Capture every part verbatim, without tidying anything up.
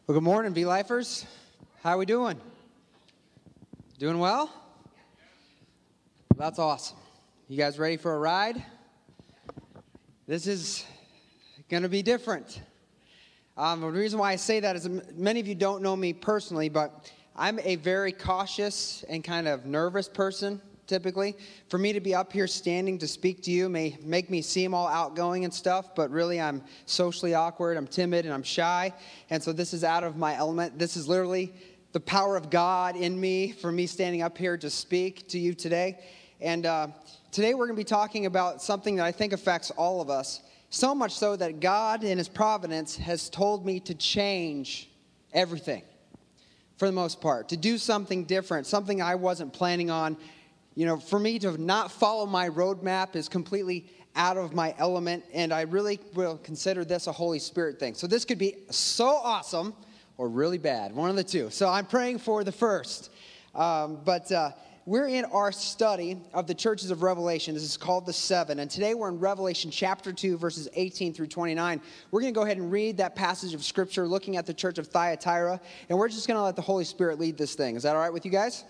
Well, good morning, V-Lifers. How we doing? Doing well? That's awesome. You guys ready for a ride? This is going to be different. Um, the reason why I say that is many of you don't know me personally, but I'm a very cautious and kind of nervous person, typically. For me to be up here standing to speak to you may make me seem all outgoing and stuff, but really I'm socially awkward, I'm timid, and I'm shy. And so this is out of my element. This is literally the power of God in me for me standing up here to speak to you today. And uh, today we're going to be talking about something that I think affects all of us, so much so that God in His providence has told me to change everything for the most part, to do something different, something I wasn't planning on. You know, for me to not follow my roadmap is completely out of my element, and I really will consider this a Holy Spirit thing. So this could be so awesome or really bad, one of the two. So I'm praying for the first. Um, but uh, we're in our study of the churches of Revelation. This is called the Seven, and today we're in Revelation chapter two, verses eighteen through twenty-nine. We're going to go ahead and read that passage of Scripture looking at the church of Thyatira, and we're just going to let the Holy Spirit lead this thing. Is that all right with you guys?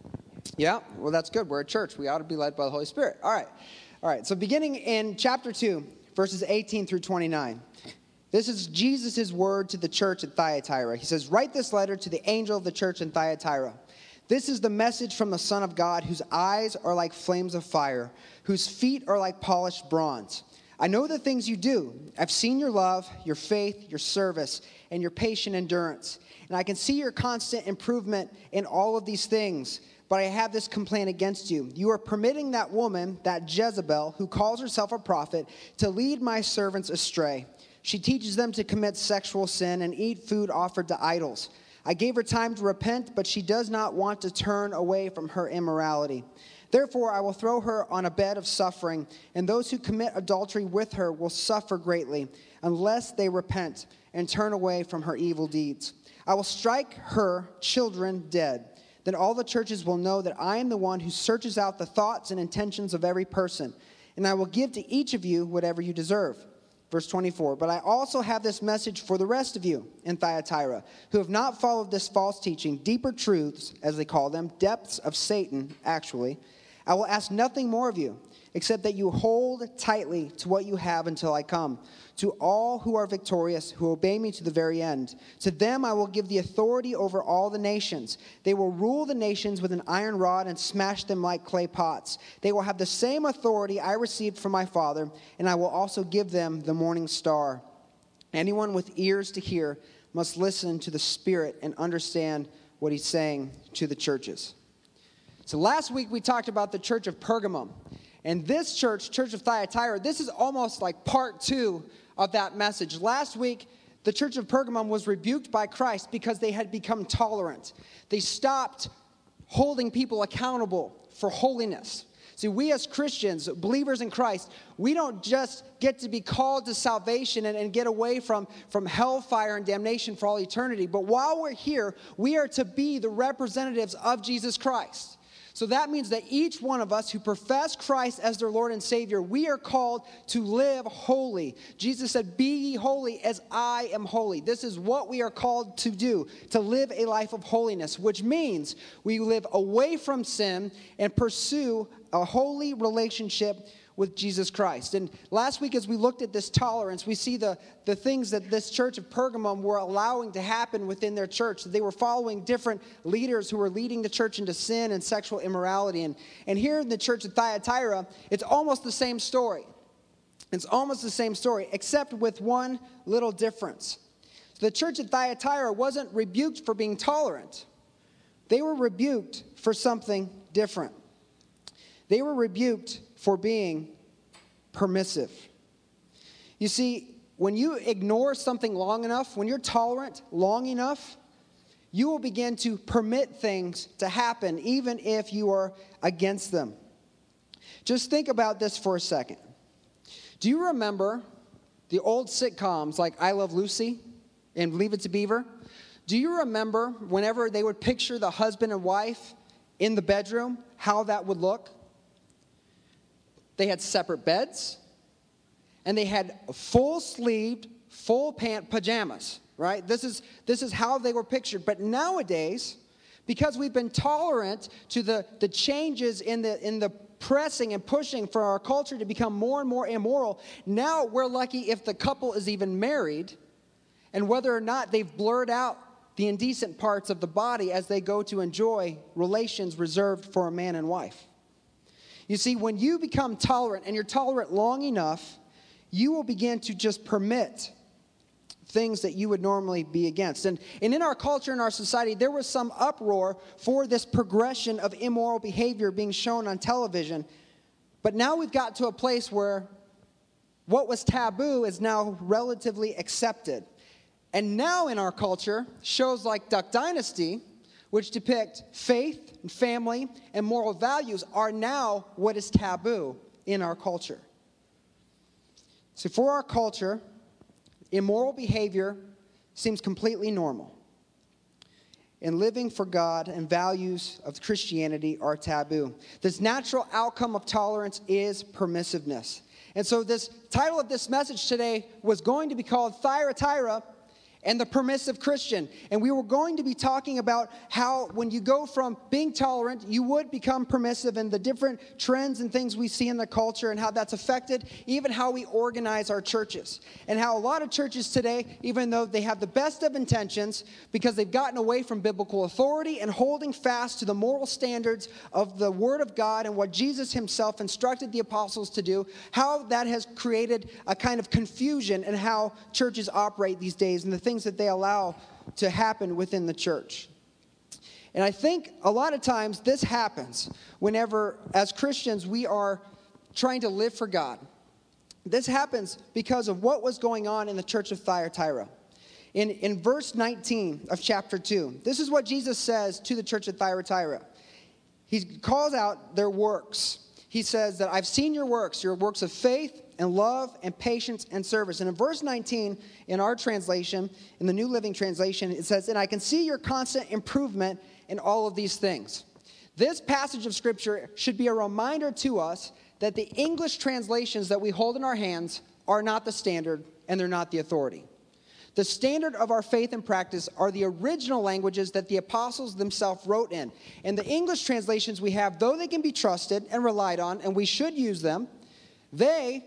Yeah, well, that's good. We're a church. We ought to be led by the Holy Spirit. All right. All right. So beginning in chapter two, verses eighteen through twenty-nine. This is Jesus' word to the church at Thyatira. He says, "Write this letter to the angel of the church in Thyatira. This is the message from the Son of God, whose eyes are like flames of fire, whose feet are like polished bronze. I know the things you do. I've seen your love, your faith, your service, and your patient endurance. And I can see your constant improvement in all of these things. But I have this complaint against you. You are permitting that woman, that Jezebel, who calls herself a prophet, to lead my servants astray. She teaches them to commit sexual sin and eat food offered to idols. I gave her time to repent, but she does not want to turn away from her immorality. Therefore, I will throw her on a bed of suffering, and those who commit adultery with her will suffer greatly, unless they repent and turn away from her evil deeds. I will strike her children dead. Then all the churches will know that I am the one who searches out the thoughts and intentions of every person, and I will give to each of you whatever you deserve." Verse twenty-four, "But I also have this message for the rest of you in Thyatira, who have not followed this false teaching, deeper truths, as they call them, depths of Satan, actually. I will ask nothing more of you, except that you hold tightly to what you have until I come. To all who are victorious, who obey me to the very end, to them I will give the authority over all the nations. They will rule the nations with an iron rod and smash them like clay pots. They will have the same authority I received from my Father, and I will also give them the morning star. Anyone with ears to hear must listen to the Spirit and understand what He's saying to the churches." So last week we talked about the church of Pergamum. And this church, Church of Thyatira, this is almost like part two of that message. Last week, the church of Pergamum was rebuked by Christ because they had become tolerant. They stopped holding people accountable for holiness. See, we as Christians, believers in Christ, we don't just get to be called to salvation and, and get away from, from hellfire and damnation for all eternity. But while we're here, we are to be the representatives of Jesus Christ. So that means that each one of us who profess Christ as their Lord and Savior, we are called to live holy. Jesus said, "Be ye holy as I am holy." This is what we are called to do, to live a life of holiness, which means we live away from sin and pursue a holy relationship with Jesus Christ. And last week as we looked at this tolerance, we see the, the things that this church of Pergamum were allowing to happen within their church. They were following different leaders who were leading the church into sin and sexual immorality. And, and here in the church of Thyatira, it's almost the same story. It's almost the same story, except with one little difference. The church at Thyatira wasn't rebuked for being tolerant. They were rebuked for something different. They were rebuked for being permissive. You see, when you ignore something long enough, when you're tolerant long enough, you will begin to permit things to happen even if you are against them. Just think about this for a second. Do you remember the old sitcoms like I Love Lucy and Leave It to Beaver? Do you remember whenever they would picture the husband and wife in the bedroom, how that would look? They had separate beds, and they had full-sleeved, full-pant pajamas, right? This is, this is how they were pictured. But nowadays, because we've been tolerant to the, the changes in the, in the pressing and pushing for our culture to become more and more immoral, now we're lucky if the couple is even married, and whether or not they've blurred out the indecent parts of the body as they go to enjoy relations reserved for a man and wife. You see, when you become tolerant, and you're tolerant long enough, you will begin to just permit things that you would normally be against. And, and in our culture, in our society, there was some uproar for this progression of immoral behavior being shown on television. But now we've got to a place where what was taboo is now relatively accepted. And now in our culture, shows like Duck Dynasty, which depict faith and family and moral values, are now what is taboo in our culture. So for our culture, immoral behavior seems completely normal. And living for God and values of Christianity are taboo. This natural outcome of tolerance is permissiveness. And so this title of this message today was going to be called Thyatira and the Permissive Christian. And we were going to be talking about how when you go from being tolerant, you would become permissive, and the different trends and things we see in the culture and how that's affected even how we organize our churches. And how a lot of churches today, even though they have the best of intentions, because they've gotten away from biblical authority and holding fast to the moral standards of the Word of God and what Jesus himself instructed the apostles to do, how that has created a kind of confusion in how churches operate these days and the things that they allow to happen within the church. And I think a lot of times this happens whenever, as Christians, we are trying to live for God. This happens because of what was going on in the church of Thyatira. In, in verse nineteen of chapter two, this is what Jesus says to the church of Thyatira. He calls out their works. He says that I've seen your works, your works of faith and love and patience and service. And in verse nineteen, in our translation, in the New Living Translation, it says, and I can see your constant improvement in all of these things. This passage of Scripture should be a reminder to us that the English translations that we hold in our hands are not the standard and they're not the authority. The standard of our faith and practice are the original languages that the apostles themselves wrote in. And the English translations we have, though they can be trusted and relied on, and we should use them, they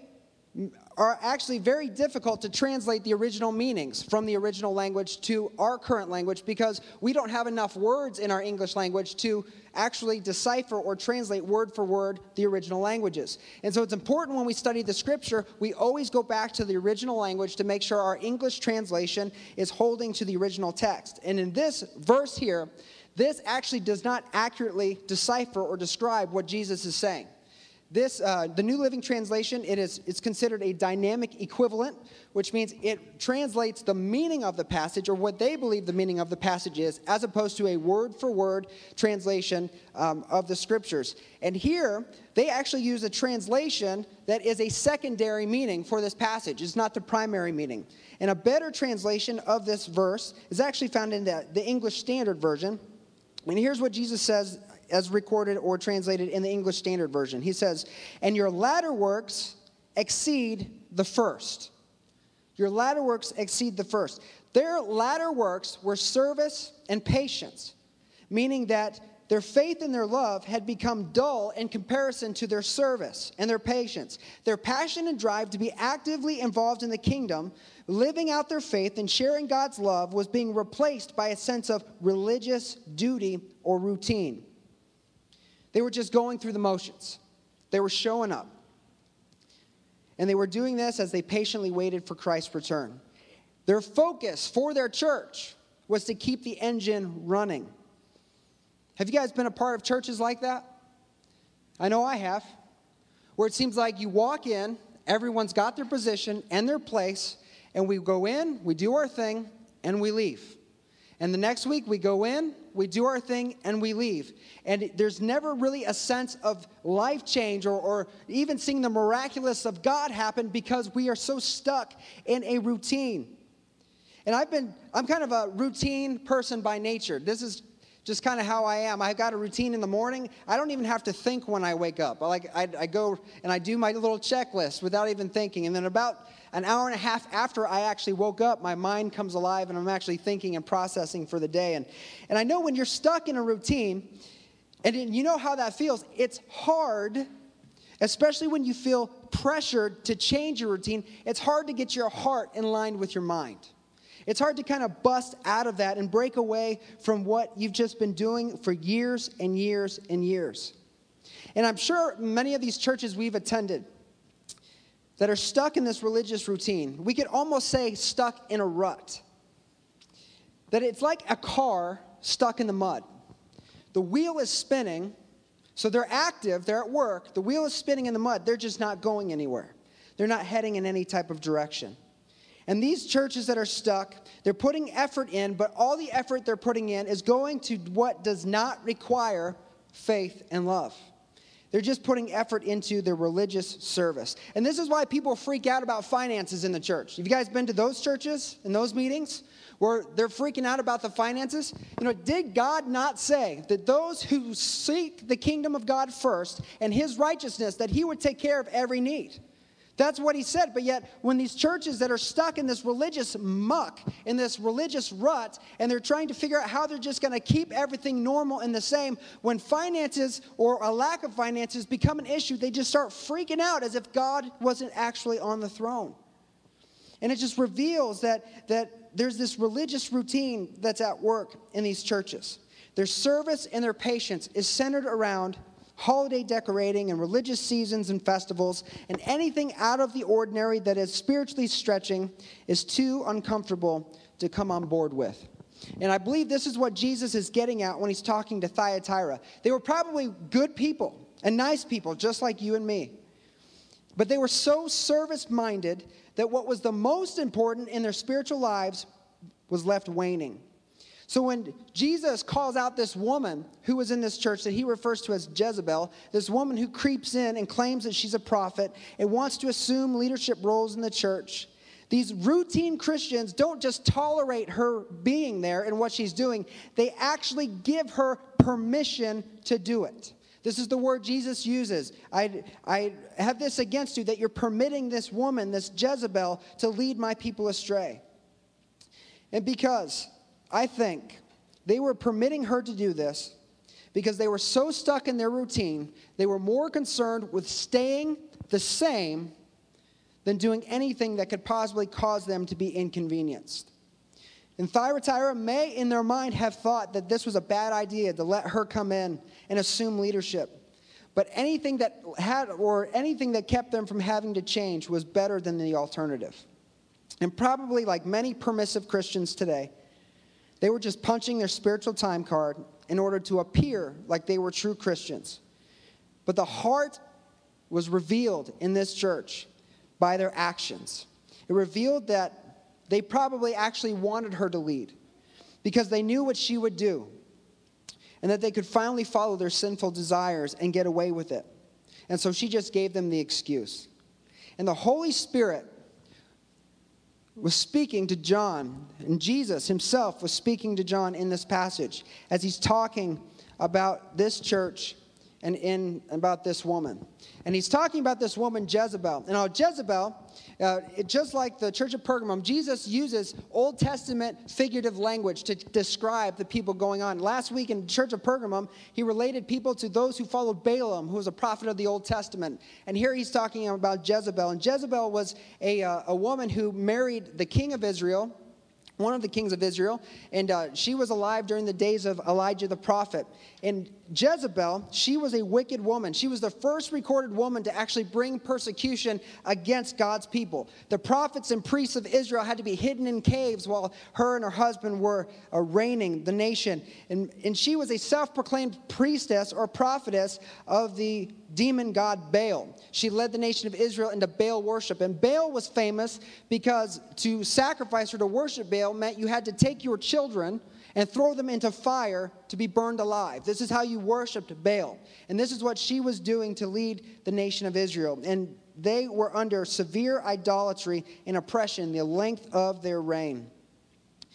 are actually very difficult to translate the original meanings from the original language to our current language, because we don't have enough words in our English language to actually decipher or translate word for word the original languages. And so it's important when we study the Scripture, we always go back to the original language to make sure our English translation is holding to the original text. And in this verse here, this actually does not accurately decipher or describe what Jesus is saying. This, uh, the New Living Translation, it is it's considered a dynamic equivalent, which means it translates the meaning of the passage, or what they believe the meaning of the passage is, as opposed to a word-for-word translation um, of the Scriptures. And here, they actually use a translation that is a secondary meaning for this passage. It's not the primary meaning. And a better translation of this verse is actually found in the, the English Standard Version. And here's what Jesus says as recorded or translated in the English Standard Version. He says, and your latter works exceed the first. Your latter works exceed the first. Their latter works were service and patience, meaning that their faith and their love had become dull in comparison to their service and their patience. Their passion and drive to be actively involved in the kingdom, living out their faith and sharing God's love, was being replaced by a sense of religious duty or routine. They were just going through the motions. They were showing up. And they were doing this as they patiently waited for Christ's return. Their focus for their church was to keep the engine running. Have you guys been a part of churches like that? I know I have. Where it seems like you walk in, everyone's got their position and their place, and we go in, we do our thing, and we leave. And the next week we go in, we do our thing, and we leave. And there's never really a sense of life change or, or even seeing the miraculous of God happen, because we are so stuck in a routine. And I've been, I'm kind of a routine person by nature. This is just kind of how I am. I've got a routine in the morning. I don't even have to think when I wake up. I like I, I go and I do my little checklist without even thinking. And then about an hour and a half after I actually woke up, my mind comes alive and I'm actually thinking and processing for the day. And, and I know when you're stuck in a routine, and you know how that feels, it's hard, especially when you feel pressured to change your routine. It's hard to get your heart in line with your mind. It's hard to kind of bust out of that and break away from what you've just been doing for years and years and years. And I'm sure many of these churches we've attended that are stuck in this religious routine, we could almost say stuck in a rut. That it's like a car stuck in the mud. The wheel is spinning, so they're active, they're at work. The wheel is spinning in the mud. They're just not going anywhere. They're not heading in any type of direction. And these churches that are stuck, they're putting effort in, but all the effort they're putting in is going to what does not require faith and love. They're just putting effort into their religious service. And this is why people freak out about finances in the church. Have you guys been to those churches and those meetings where they're freaking out about the finances? You know, did God not say that those who seek the kingdom of God first and his righteousness, that he would take care of every need? That's what he said. But yet, when these churches that are stuck in this religious muck, in this religious rut, and they're trying to figure out how they're just going to keep everything normal and the same, when finances or a lack of finances become an issue, they just start freaking out as if God wasn't actually on the throne. And it just reveals that, that there's this religious routine that's at work in these churches. Their service and their patience is centered around holiday decorating and religious seasons and festivals, and anything out of the ordinary that is spiritually stretching is too uncomfortable to come on board with. And I believe this is what Jesus is getting at when he's talking to Thyatira. They were probably good people and nice people, just like you and me. But they were so service-minded that what was the most important in their spiritual lives was left waning. So when Jesus calls out this woman who was in this church that he refers to as Jezebel, this woman who creeps in and claims that she's a prophet and wants to assume leadership roles in the church, these routine Christians don't just tolerate her being there and what she's doing, they actually give her permission to do it. This is the word Jesus uses. I, I have this against you, that you're permitting this woman, this Jezebel, to lead my people astray. And because I think they were permitting her to do this because they were so stuck in their routine, they were more concerned with staying the same than doing anything that could possibly cause them to be inconvenienced. And Thyatira may, in their mind, have thought that this was a bad idea to let her come in and assume leadership. But anything that had, or anything that kept them from having to change was better than the alternative. And probably like many permissive Christians today, they were just punching their spiritual time card in order to appear like they were true Christians. But the heart was revealed in this church by their actions. It revealed that they probably actually wanted her to lead because they knew what she would do and that they could finally follow their sinful desires and get away with it. And so she just gave them the excuse. And the Holy Spirit was speaking to John, and Jesus himself was speaking to John in this passage as he's talking about this church and in about this woman. And he's talking about this woman, Jezebel. And now Jezebel, uh, it, just like the church of Pergamum, Jesus uses Old Testament figurative language to describe the people going on. Last week in the church of Pergamum, he related people to those who followed Balaam, who was a prophet of the Old Testament. And here he's talking about Jezebel. And Jezebel was a, uh, a woman who married the king of Israel, one of the kings of Israel, and uh, she was alive during the days of Elijah the prophet. And Jezebel, she was a wicked woman. She was the first recorded woman to actually bring persecution against God's people. The prophets and priests of Israel had to be hidden in caves while her and her husband were uh, reigning the nation. And, and she was a self-proclaimed priestess or prophetess of the demon god Baal. She led the nation of Israel into Baal worship. And Baal was famous because to sacrifice or to worship Baal meant you had to take your children and throw them into fire to be burned alive. This is how you worshipped Baal. And this is what she was doing to lead the nation of Israel. And they were under severe idolatry and oppression the length of their reign.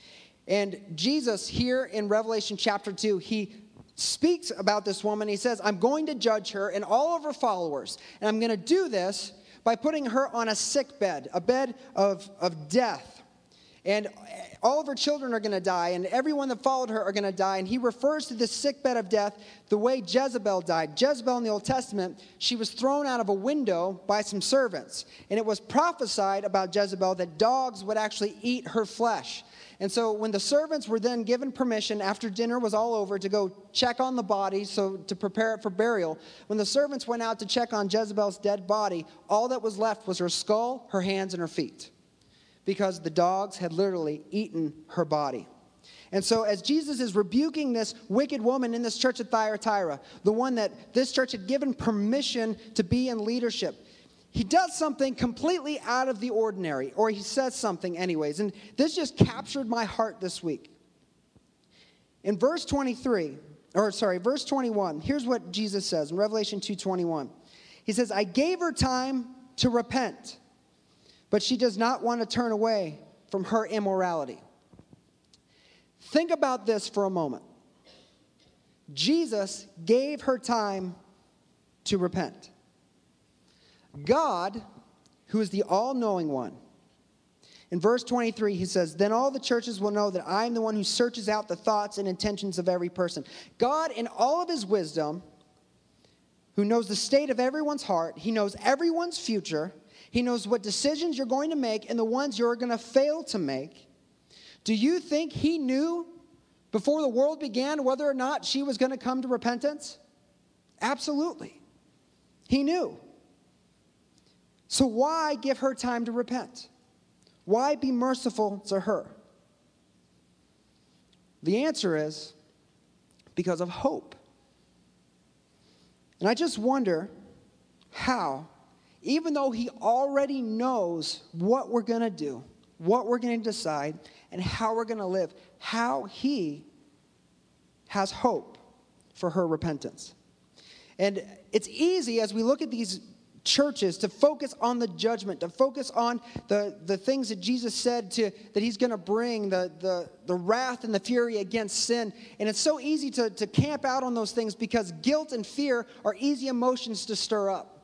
And Jesus here in Revelation chapter two, he speaks about this woman. He says, I'm going to judge her and all of her followers. And I'm going to do this by putting her on a sick bed, a bed of, of death. And all of her children are going to die, and everyone that followed her are going to die. And he refers to this sick bed of death the way Jezebel died. Jezebel in the Old Testament, she was thrown out of a window by some servants. And it was prophesied about Jezebel that dogs would actually eat her flesh. And so when the servants were then given permission after dinner was all over to go check on the body, so to prepare it for burial, when the servants went out to check on Jezebel's dead body, all that was left was her skull, her hands, and her feet, because the dogs had literally eaten her body. And so as Jesus is rebuking this wicked woman in this church at Thyatira, the one that this church had given permission to be in leadership, he does something completely out of the ordinary, or he says something anyways. And this just captured my heart this week. In verse twenty-three, or sorry, verse twenty-one, here's what Jesus says in Revelation two twenty-one. He says, I gave her time to repent, but she does not want to turn away from her immorality. Think about this for a moment. Jesus gave her time to repent. God, who is the all-knowing one, in verse twenty-three, he says, then all the churches will know that I am the one who searches out the thoughts and intentions of every person. God, in all of his wisdom, who knows the state of everyone's heart, he knows everyone's future, he knows what decisions you're going to make and the ones you're going to fail to make. Do you think he knew before the world began whether or not she was going to come to repentance? Absolutely. He knew. So why give her time to repent? Why be merciful to her? The answer is because of hope. And I just wonder how, even though he already knows what we're going to do, what we're going to decide, and how we're going to live, how he has hope for her repentance. And it's easy as we look at these churches to focus on the judgment, to focus on the, the things that Jesus said to that he's going to bring, the, the, the wrath and the fury against sin. And it's so easy to, to camp out on those things because guilt and fear are easy emotions to stir up.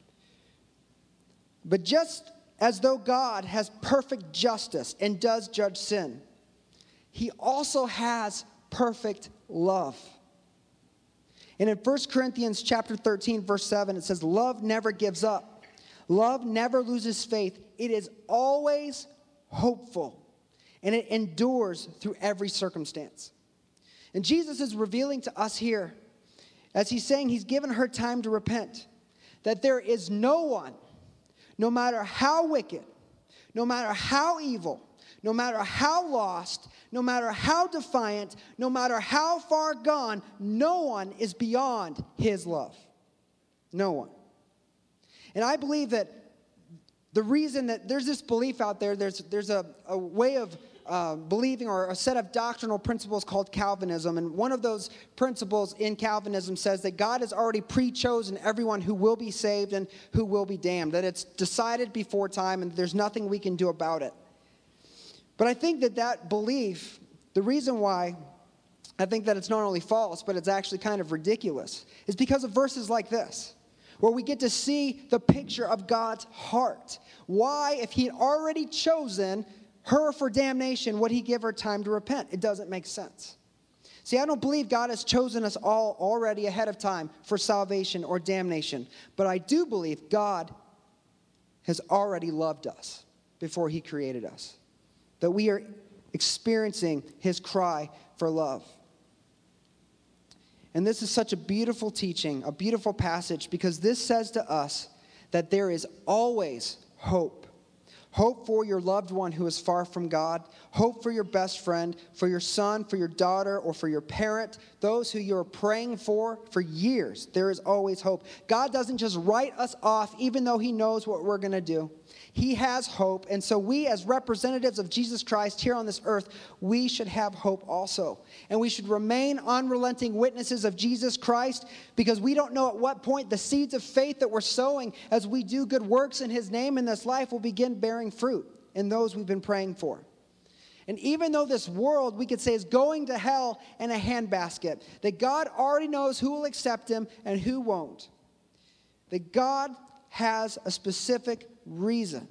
But just as though God has perfect justice and does judge sin, he also has perfect love. And in First Corinthians chapter thirteen, verse seven, it says, love never gives up. Love never loses faith. It is always hopeful. And it endures through every circumstance. And Jesus is revealing to us here, as he's saying he's given her time to repent, that there is no one, no matter how wicked, no matter how evil, no matter how lost, no matter how defiant, no matter how far gone, no one is beyond his love. No one. And I believe that the reason that there's this belief out there, there's, there's a, a way of uh, believing or a set of doctrinal principles called Calvinism. And one of those principles in Calvinism says that God has already pre-chosen everyone who will be saved and who will be damned. That it's decided before time and there's nothing we can do about it. But I think that that belief, the reason why I think that it's not only false, but it's actually kind of ridiculous, is because of verses like this, where we get to see the picture of God's heart. Why, if he had already chosen her for damnation, would he give her time to repent? It doesn't make sense. See, I don't believe God has chosen us all already ahead of time for salvation or damnation. But I do believe God has already loved us before he created us. That we are experiencing his cry for love. And this is such a beautiful teaching, a beautiful passage, because this says to us that there is always hope. Hope for your loved one who is far from God. Hope for your best friend, for your son, for your daughter, or for your parent. Those who you're praying for for years. There is always hope. God doesn't just write us off even though he knows what we're going to do. He has hope. And so we as representatives of Jesus Christ here on this earth, we should have hope also. And we should remain unrelenting witnesses of Jesus Christ because we don't know at what point the seeds of faith that we're sowing as we do good works in his name in this life will begin bearing fruit in those we've been praying for. And even though this world, we could say, is going to hell in a handbasket, that God already knows who will accept him and who won't. That God has a specific reason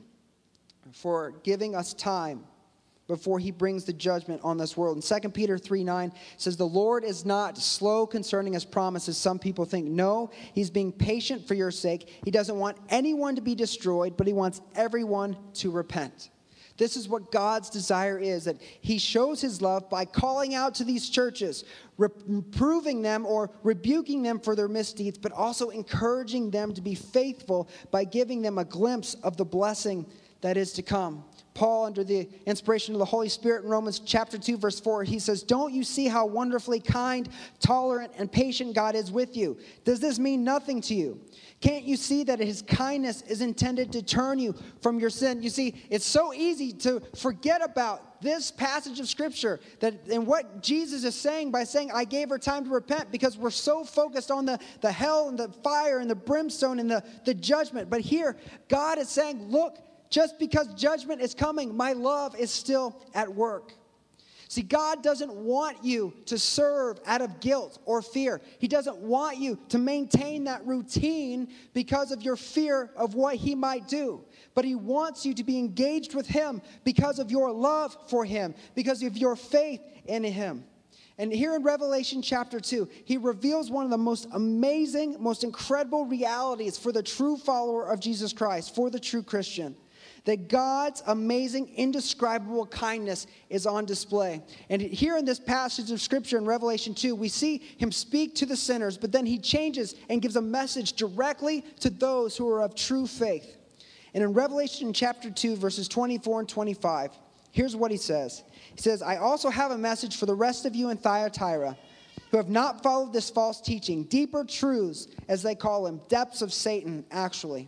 for giving us time before he brings the judgment on this world. And Second Peter three nine says, the Lord is not slow concerning his promises. Some people think, no, he's being patient for your sake. He doesn't want anyone to be destroyed, but he wants everyone to repent. This is what God's desire is, that he shows his love by calling out to these churches, reproving them or rebuking them for their misdeeds, but also encouraging them to be faithful by giving them a glimpse of the blessing that is to come. Paul, under the inspiration of the Holy Spirit in Romans chapter two, verse four, he says, don't you see how wonderfully kind, tolerant, and patient God is with you? Does this mean nothing to you? Can't you see that his kindness is intended to turn you from your sin? You see, it's so easy to forget about this passage of Scripture that, and what Jesus is saying by saying, I gave her time to repent, because we're so focused on the, the hell and the fire and the brimstone and the, the judgment. But here, God is saying, look, just because judgment is coming, my love is still at work. See, God doesn't want you to serve out of guilt or fear. He doesn't want you to maintain that routine because of your fear of what he might do. But he wants you to be engaged with him because of your love for him, because of your faith in him. And here in Revelation chapter two, he reveals one of the most amazing, most incredible realities for the true follower of Jesus Christ, for the true Christian. That God's amazing, indescribable kindness is on display. And here in this passage of Scripture in Revelation two, we see him speak to the sinners, but then he changes and gives a message directly to those who are of true faith. And in Revelation chapter two, verses twenty-four and twenty-five, here's what he says. He says, I also have a message for the rest of you in Thyatira, who have not followed this false teaching, deeper truths, as they call them, depths of Satan, actually.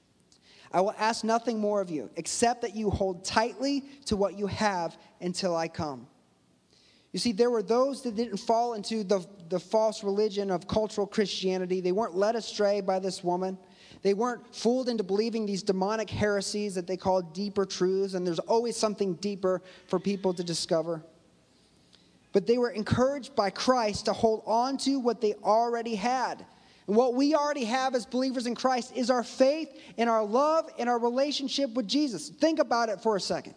I will ask nothing more of you, except that you hold tightly to what you have until I come. You see, there were those that didn't fall into the, the false religion of cultural Christianity. They weren't led astray by this woman. They weren't fooled into believing these demonic heresies that they call deeper truths, and there's always something deeper for people to discover. But they were encouraged by Christ to hold on to what they already had. And what we already have as believers in Christ is our faith and our love and our relationship with Jesus. Think about it for a second.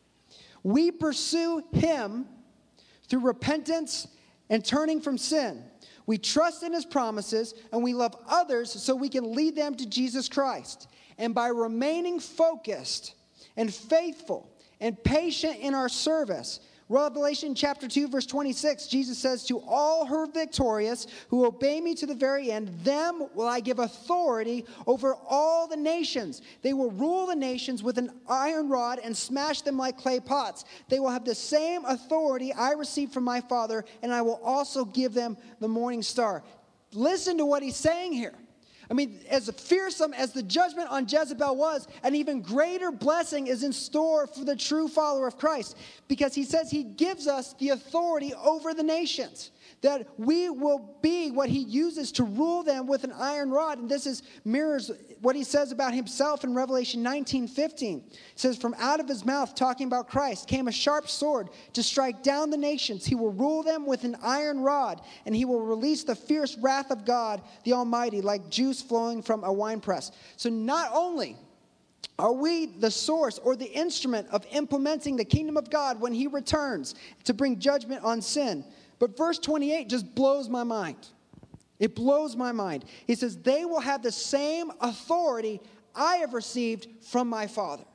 We pursue him through repentance and turning from sin. We trust in his promises, and we love others so we can lead them to Jesus Christ. And by remaining focused and faithful and patient in our service, Revelation chapter two, verse twenty-six, Jesus says, to all who are victorious, who obey me to the very end, them will I give authority over all the nations. They will rule the nations with an iron rod and smash them like clay pots. They will have the same authority I received from my Father, and I will also give them the morning star. Listen to what he's saying here. I mean, as fearsome as the judgment on Jezebel was, an even greater blessing is in store for the true follower of Christ, because he says he gives us the authority over the nations, that we will be what he uses to rule them with an iron rod. And this is mirrors what he says about himself in Revelation nineteen fifteen. It says, from out of his mouth, talking about Christ, came a sharp sword to strike down the nations. He will rule them with an iron rod, and he will release the fierce wrath of God the Almighty like juice flowing from a winepress. So not only are we the source or the instrument of implementing the kingdom of God when he returns to bring judgment on sin, but verse twenty-eight just blows my mind. It blows my mind. He says, they will have the same authority I have received from my Father.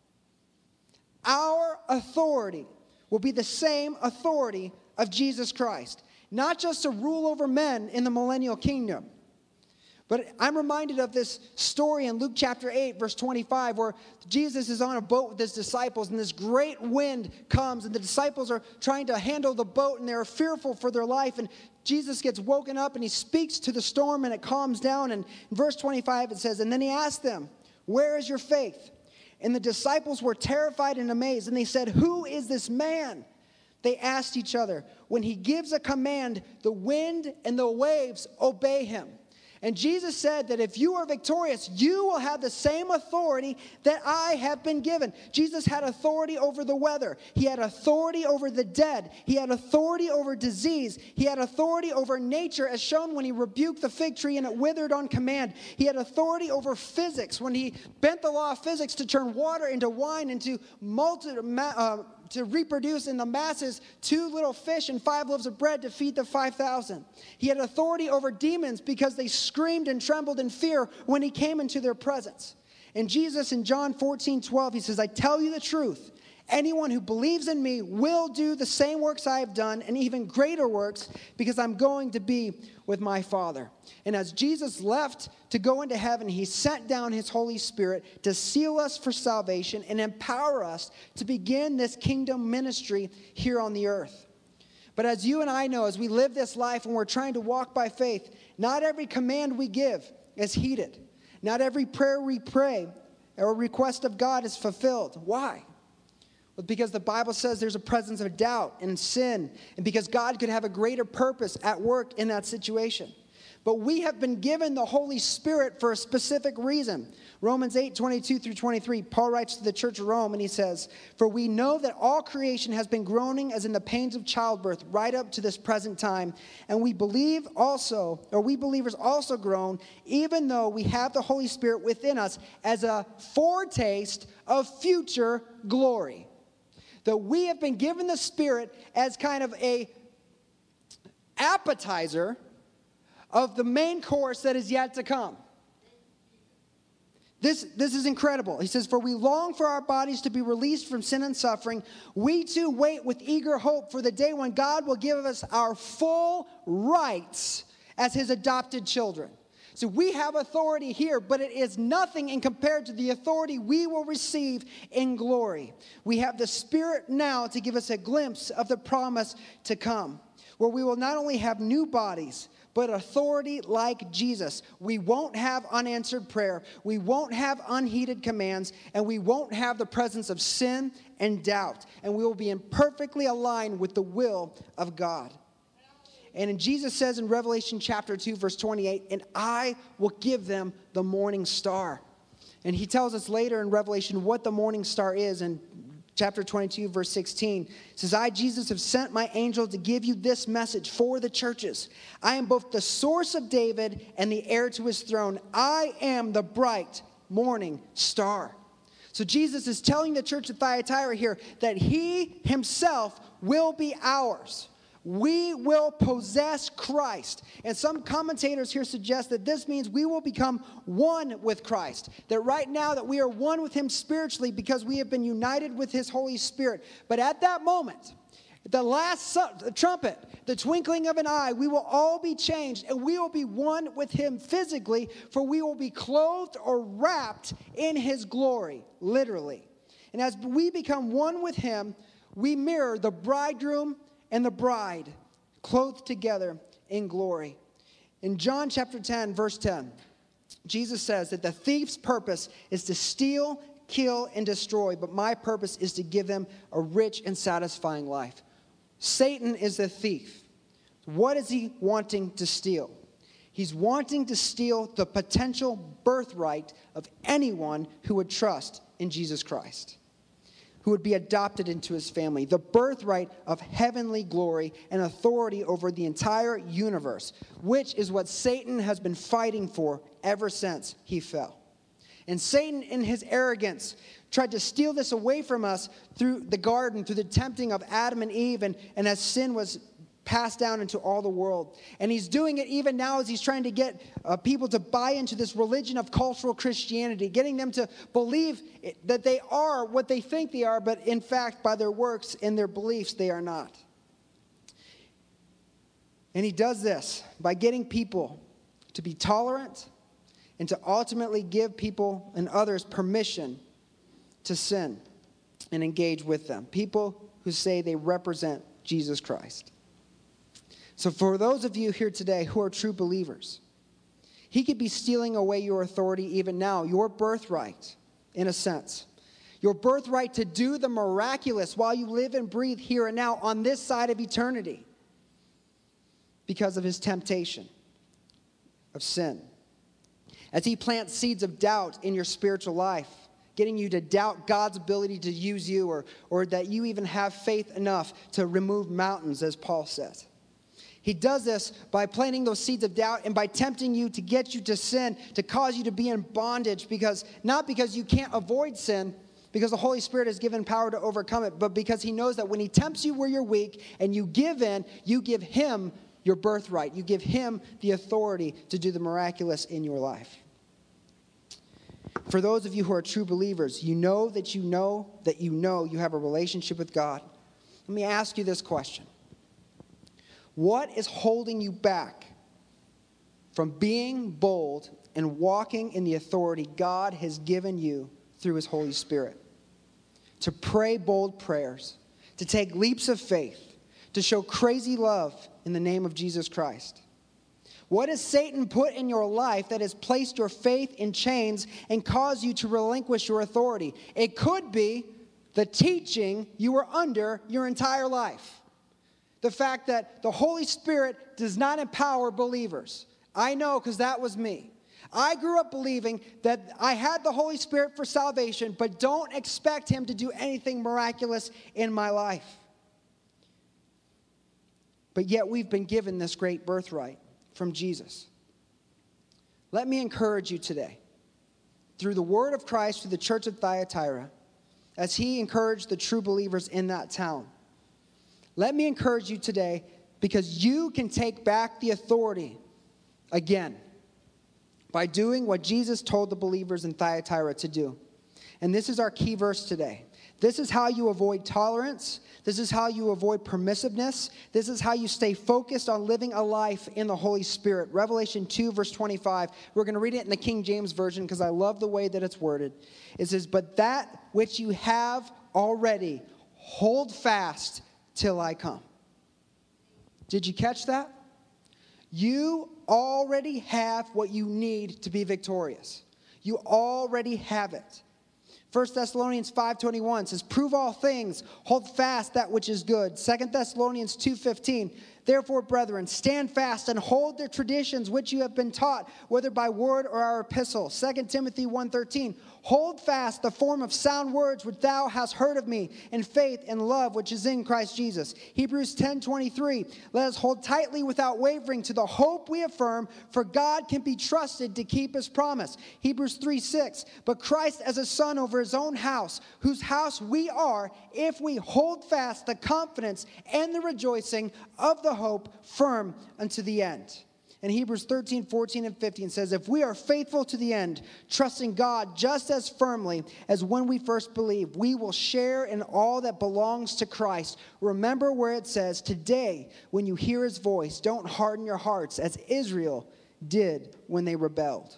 Our authority will be the same authority of Jesus Christ. Not just to rule over men in the millennial kingdom. But I'm reminded of this story in Luke chapter eight, verse twenty-five, where Jesus is on a boat with his disciples, and this great wind comes, and the disciples are trying to handle the boat, and they're fearful for their life, and Jesus gets woken up, and he speaks to the storm, and it calms down, and in verse twenty-five it says, and then he asked them, where is your faith? And the disciples were terrified and amazed, and they said, who is this man? They asked each other, when he gives a command, the wind and the waves obey him. And Jesus said that if you are victorious, you will have the same authority that I have been given. Jesus had authority over the weather. He had authority over the dead. He had authority over disease. He had authority over nature, as shown when he rebuked the fig tree and it withered on command. He had authority over physics when he bent the law of physics to turn water into wine and to multi, uh, to reproduce in the masses two little fish and five loaves of bread to feed the five thousand. He had authority over demons because they screamed and trembled in fear when he came into their presence. And Jesus in John fourteen twelve, he says, I tell you the truth. Anyone who believes in me will do the same works I have done and even greater works because I'm going to be with my Father. And as Jesus left to go into heaven, he sent down his Holy Spirit to seal us for salvation and empower us to begin this kingdom ministry here on the earth. But as you and I know, as we live this life and we're trying to walk by faith, not every command we give is heeded. Not every prayer we pray or request of God is fulfilled. Why? Well, because the Bible says there's a presence of doubt and sin, and because God could have a greater purpose at work in that situation. But we have been given the Holy Spirit for a specific reason. Romans eight, twenty-two through twenty-three, Paul writes to the church of Rome, and he says, for we know that all creation has been groaning as in the pains of childbirth right up to this present time. And we believe also, or we believers also groan, even though we have the Holy Spirit within us as a foretaste of future glory. That we have been given the Spirit as kind of a appetizer of the main course that is yet to come. This, this is incredible. He says, for we long for our bodies to be released from sin and suffering. We too wait with eager hope for the day when God will give us our full rights as his adopted children. So we have authority here, but it is nothing in compared to the authority we will receive in glory. We have the Spirit now to give us a glimpse of the promise to come, where we will not only have new bodies, but authority like Jesus. We won't have unanswered prayer. We won't have unheeded commands, and we won't have the presence of sin and doubt. And we will be in perfectly aligned with the will of God. And in Jesus says in Revelation chapter two, verse twenty-eight, and I will give them the morning star. And he tells us later in Revelation what the morning star is. In chapter twenty-two, verse sixteen, it says, I, Jesus, have sent my angel to give you this message for the churches. I am both the source of David and the heir to his throne. I am the bright morning star. So Jesus is telling the church at Thyatira here that he himself will be ours. We will possess Christ. And some commentators here suggest that this means we will become one with Christ. That right now that we are one with him spiritually because we have been united with his Holy Spirit. But at that moment, the last su- trumpet, the twinkling of an eye, we will all be changed and we will be one with him physically, for we will be clothed or wrapped in his glory, literally. And as we become one with him, we mirror the bridegroom and the bride, clothed together in glory. In John chapter ten, verse ten, Jesus says that the thief's purpose is to steal, kill, and destroy, but my purpose is to give them a rich and satisfying life. Satan is the thief. What is he wanting to steal? He's wanting to steal the potential birthright of anyone who would trust in Jesus Christ, who would be adopted into his family, the birthright of heavenly glory and authority over the entire universe, which is what Satan has been fighting for ever since he fell. And Satan, in his arrogance, tried to steal this away from us through the garden, through the tempting of Adam and Eve, and, and as sin was passed down into all the world. And he's doing it even now as he's trying to get uh, people to buy into this religion of cultural Christianity, getting them to believe it, that they are what they think they are, but in fact, by their works and their beliefs, they are not. And he does this by getting people to be tolerant and to ultimately give people and others permission to sin and engage with them. People who say they represent Jesus Christ. So for those of you here today who are true believers, he could be stealing away your authority even now, your birthright, in a sense. Your birthright to do the miraculous while you live and breathe here and now on this side of eternity because of his temptation of sin as he plants seeds of doubt in your spiritual life, getting you to doubt God's ability to use you, or, or that you even have faith enough to remove mountains, as Paul says. He does this by planting those seeds of doubt and by tempting you to get you to sin, to cause you to be in bondage, because not because you can't avoid sin, because the Holy Spirit has given power to overcome it, but because he knows that when he tempts you where you're weak and you give in, you give him your birthright. You give him the authority to do the miraculous in your life. For those of you who are true believers, you know that you know that you know you have a relationship with God. Let me ask you this question. What is holding you back from being bold and walking in the authority God has given you through his Holy Spirit? To pray bold prayers, to take leaps of faith, to show crazy love in the name of Jesus Christ. What has Satan put in your life that has placed your faith in chains and caused you to relinquish your authority? It could be the teaching you were under your entire life. The fact that the Holy Spirit does not empower believers. I know, because that was me. I grew up believing that I had the Holy Spirit for salvation, but don't expect him to do anything miraculous in my life. But yet we've been given this great birthright from Jesus. Let me encourage you today, through the word of Christ, through the church of Thyatira, as he encouraged the true believers in that town. Let me encourage you today, because you can take back the authority again by doing what Jesus told the believers in Thyatira to do. And this is our key verse today. This is how you avoid tolerance. This is how you avoid permissiveness. This is how you stay focused on living a life in the Holy Spirit. Revelation two, verse twenty-five. We're going to read it in the King James Version because I love the way that it's worded. It says, "But that which you have already, hold fast till I come." Did you catch that? You already have what you need to be victorious. You already have it. First Thessalonians five twenty-one says, "Prove all things, hold fast that which is good." Second Thessalonians two fifteen, "Therefore, brethren, stand fast and hold the traditions which you have been taught, whether by word or our epistle." Second Timothy one thirteen, "Hold fast the form of sound words which thou hast heard of me, in faith and love which is in Christ Jesus." Hebrews ten twenty-three, "Let us hold tightly without wavering to the hope we affirm, for God can be trusted to keep his promise." Hebrews three six, "But Christ as a son over his own house, whose house we are, if we hold fast the confidence and the rejoicing of the hope firm unto the end." And Hebrews thirteen, fourteen, and fifteen says, "If we are faithful to the end, trusting God just as firmly as when we first believed, we will share in all that belongs to Christ." Remember where it says, "Today, when you hear his voice, don't harden your hearts as Israel did when they rebelled."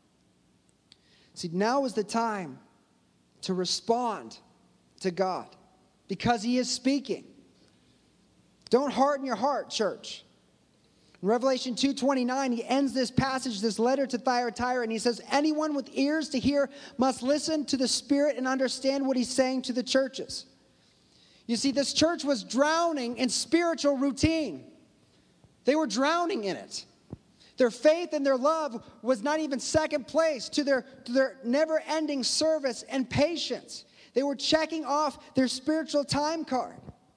See, now is the time to respond to God, because he is speaking. Don't harden your heart, church. In Revelation two twenty-nine, he ends this passage, this letter to Thyatira, and he says, "Anyone with ears to hear must listen to the Spirit and understand what he's saying to the churches." You see, this church was drowning in spiritual routine. They were drowning in it. Their faith and their love was not even second place to their, to their never-ending service and patience. They were checking off their spiritual time card.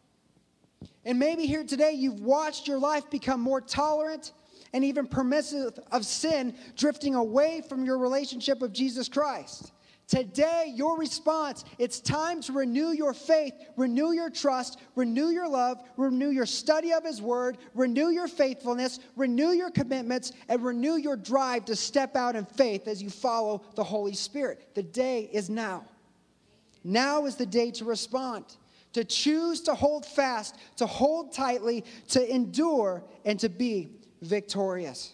And maybe here today you've watched your life become more tolerant and even permissive of sin, drifting away from your relationship with Jesus Christ. Today, your response, it's time to renew your faith, renew your trust, renew your love, renew your study of his word, renew your faithfulness, renew your commitments, and renew your drive to step out in faith as you follow the Holy Spirit. The day is now. Now is the day to respond, to choose to hold fast, to hold tightly, to endure, and to be victorious.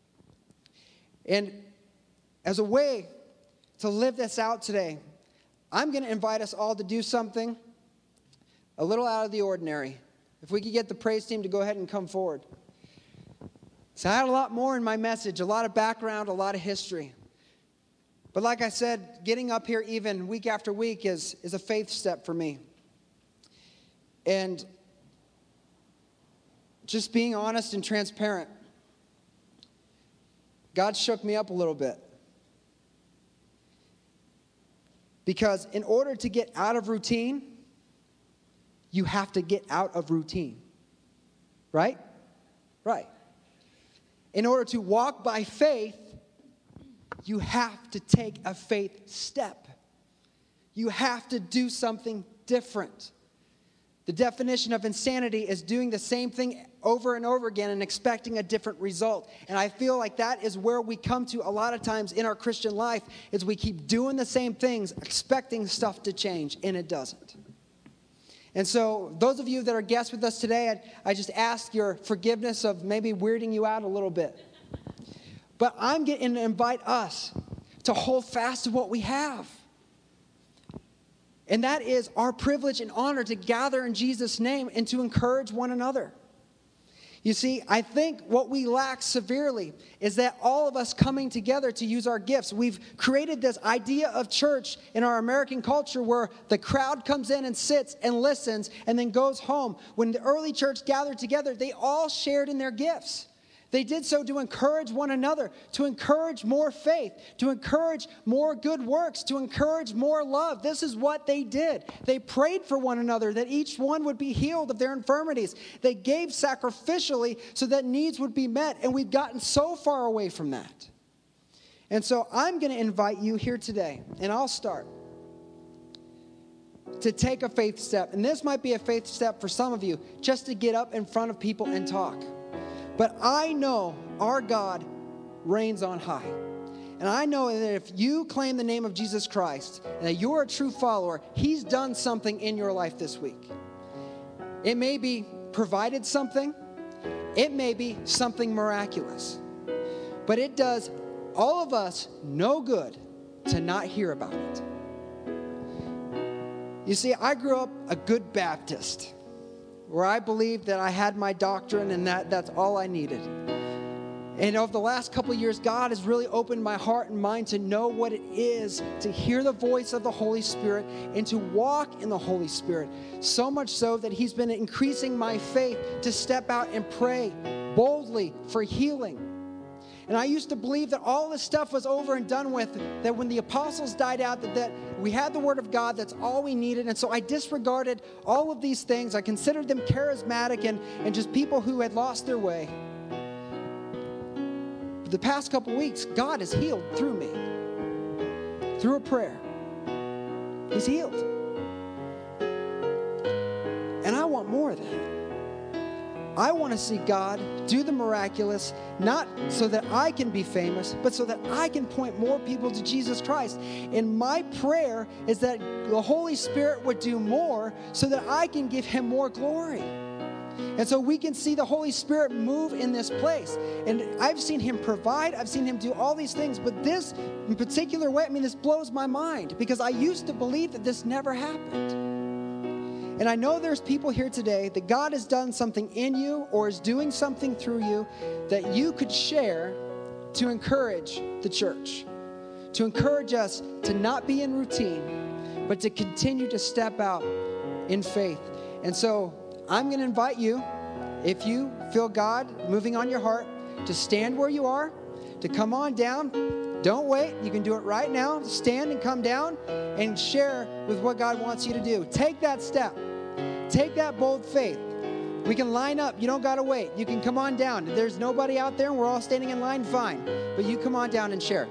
And as a way to live this out today, I'm going to invite us all to do something a little out of the ordinary. If we could get the praise team to go ahead and come forward. So I had a lot more in my message, a lot of background, a lot of history. But like I said, getting up here even week after week is, is a faith step for me. And just being honest and transparent, God shook me up a little bit. Because in order to get out of routine, you have to get out of routine. Right? Right. In order to walk by faith, you have to take a faith step. You have to do something different. The definition of insanity is doing the same thing over and over again and expecting a different result. And I feel like that is where we come to a lot of times in our Christian life, is we keep doing the same things, expecting stuff to change, and it doesn't. And so those of you that are guests with us today, I, I just ask your forgiveness of maybe weirding you out a little bit. But I'm getting to invite us to hold fast to what we have. And that is our privilege and honor to gather in Jesus' name and to encourage one another. You see, I think what we lack severely is that all of us coming together to use our gifts. We've created this idea of church in our American culture where the crowd comes in and sits and listens and then goes home. When the early church gathered together, they all shared in their gifts. They did so to encourage one another, to encourage more faith, to encourage more good works, to encourage more love. This is what they did. They prayed for one another that each one would be healed of their infirmities. They gave sacrificially so that needs would be met, and we've gotten so far away from that. And so I'm going to invite you here today, and I'll start, to take a faith step. And this might be a faith step for some of you, just to get up in front of people and talk. But I know our God reigns on high. And I know that if you claim the name of Jesus Christ, and that you're a true follower, He's done something in your life this week. It may be provided something. It may be something miraculous. But it does all of us no good to not hear about it. You see, I grew up a good Baptist, where I believed that I had my doctrine and that that's all I needed. And over the last couple of years, God has really opened my heart and mind to know what it is to hear the voice of the Holy Spirit and to walk in the Holy Spirit. So much so that He's been increasing my faith to step out and pray boldly for healing. And I used to believe that all this stuff was over and done with, that when the apostles died out, that, that we had the Word of God, that's all we needed. And so I disregarded all of these things. I considered them charismatic and, and just people who had lost their way. But the past couple weeks, God has healed through me, through a prayer. He's healed. And I want more of that. I want to see God do the miraculous, not so that I can be famous, but so that I can point more people to Jesus Christ. And my prayer is that the Holy Spirit would do more so that I can give Him more glory. And so we can see the Holy Spirit move in this place. And I've seen Him provide. I've seen Him do all these things. But this in particular way, I mean, this blows my mind, because I used to believe that this never happened. And I know there's people here today that God has done something in you or is doing something through you that you could share to encourage the church, to encourage us to not be in routine, but to continue to step out in faith. And so I'm going to invite you, if you feel God moving on your heart, to stand where you are, to come on down. Don't wait. You can do it right now. Stand and come down and share with what God wants you to do. Take that step. Take that bold faith. We can line up. You don't got to wait. You can come on down. If there's nobody out there and we're all standing in line, fine. But you come on down and share.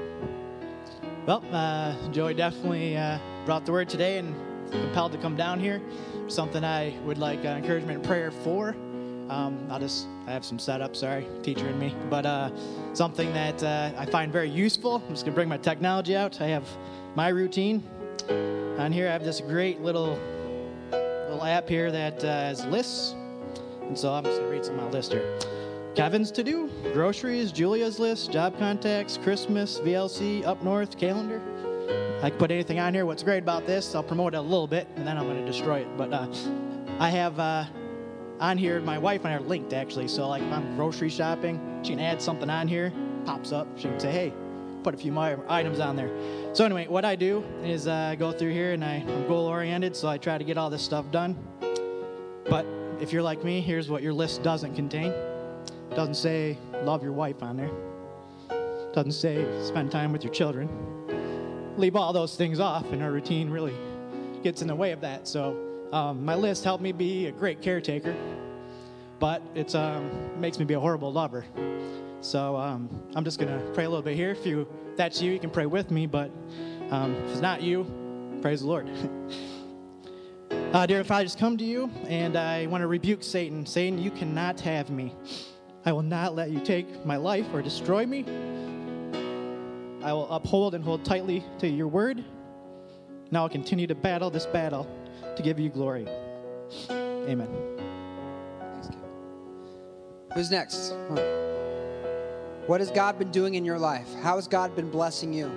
Well, uh, Joey definitely uh, brought the word today and compelled to come down here. Something I would like uh, encouragement and prayer for. Um, I'll just, I have some setup, sorry, teacher in me. But uh, something that uh, I find very useful. I'm just going to bring my technology out. I have my routine. On here I have this great little little app here that uh, has lists. And so I'm just going to read some of my list here. Kevin's to do, groceries, Julia's list, job contacts, Christmas, V L C, up north, calendar. I can put anything on here. What's great about this, I'll promote it a little bit, and then I'm going to destroy it. But uh, I have uh, on here, my wife and I are linked, actually. So like if I'm grocery shopping, she can add something on here, pops up. She can say, hey, put a few more items on there. So anyway, what I do is uh, go through here, and I, I'm goal-oriented, so I try to get all this stuff done. But if you're like me, here's what your list doesn't contain. It doesn't say love your wife on there. It doesn't say spend time with your children. leave all those things off, and our routine really gets in the way of that. So um, my list helped me be a great caretaker, but it um, makes me be a horrible lover. So um, I'm just going to pray a little bit here. If you if that's you, you can pray with me, but um, if it's not you, praise the Lord. uh, dear Father, I just come to you, and I want to rebuke Satan. Satan, you cannot have me. I will not let you take my life or destroy me. I will uphold and hold tightly to your word. Now I'll continue to battle this battle to give you glory. Amen. Thanks, Kim. Who's next? What has God been doing in your life? How has God been blessing you?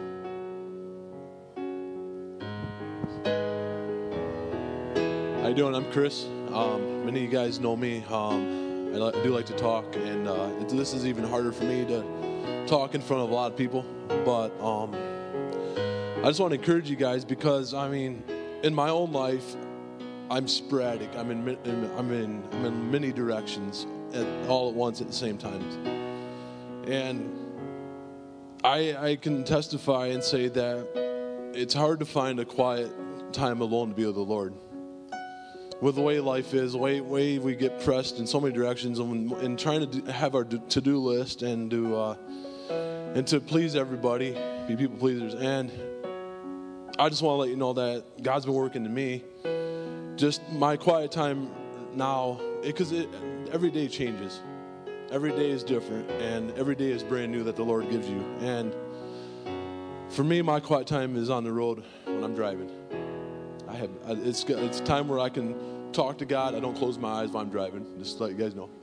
How you doing? I'm Chris. Um, many of you guys know me. Um, I, li- I do like to talk, and uh, this is even harder for me to talk in front of a lot of people. But um, I just want to encourage you guys because, I mean, in my own life, I'm sporadic. I'm in, in I'm in I'm in many directions at, all at once at the same time. And I, I can testify and say that it's hard to find a quiet time alone to be with the Lord. With the way life is, the way, way we get pressed in so many directions, and, and trying to do, have our to-do list and to uh, and to please everybody, be people pleasers. And I just want to let you know that God's been working to me. Just my quiet time now, because it, it, every day changes. Every day is different, and every day is brand new that the Lord gives you. And for me, my quiet time is on the road when I'm driving. I have it's it's time where I can talk to God. I don't close my eyes while I'm driving, just to let you guys know.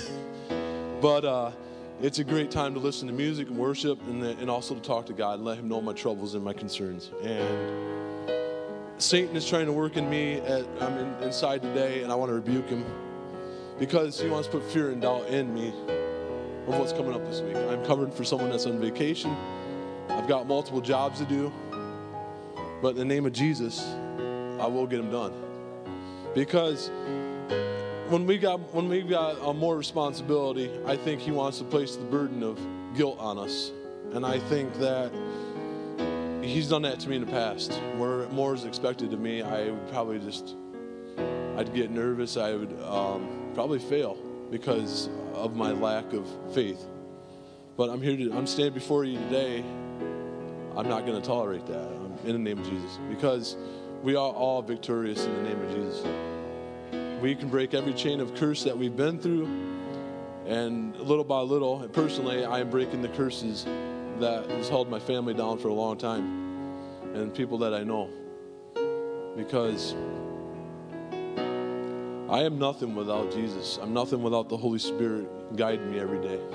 But uh, it's a great time to listen to music and worship, and and also to talk to God and let Him know my troubles and my concerns. And Satan is trying to work in me. At, I'm in, inside today, and I want to rebuke him. Because he wants to put fear and doubt in me of what's coming up this week. I'm covered for someone that's on vacation. I've got multiple jobs to do. But in the name of Jesus, I will get them done. Because when we got when we got a more responsibility, I think he wants to place the burden of guilt on us. And I think that he's done that to me in the past. Where more is expected of me, I would probably just, I'd get nervous. I would um, probably fail because of my lack of faith. But I'm here to, I'm standing before you today. I'm not going to tolerate that I'm, in the name of Jesus, because we are all victorious in the name of Jesus. We can break every chain of curse that we've been through, and little by little, and personally, I am breaking the curses that has held my family down for a long time, and people that I know, because I am nothing without Jesus. I'm nothing without the Holy Spirit guiding me every day.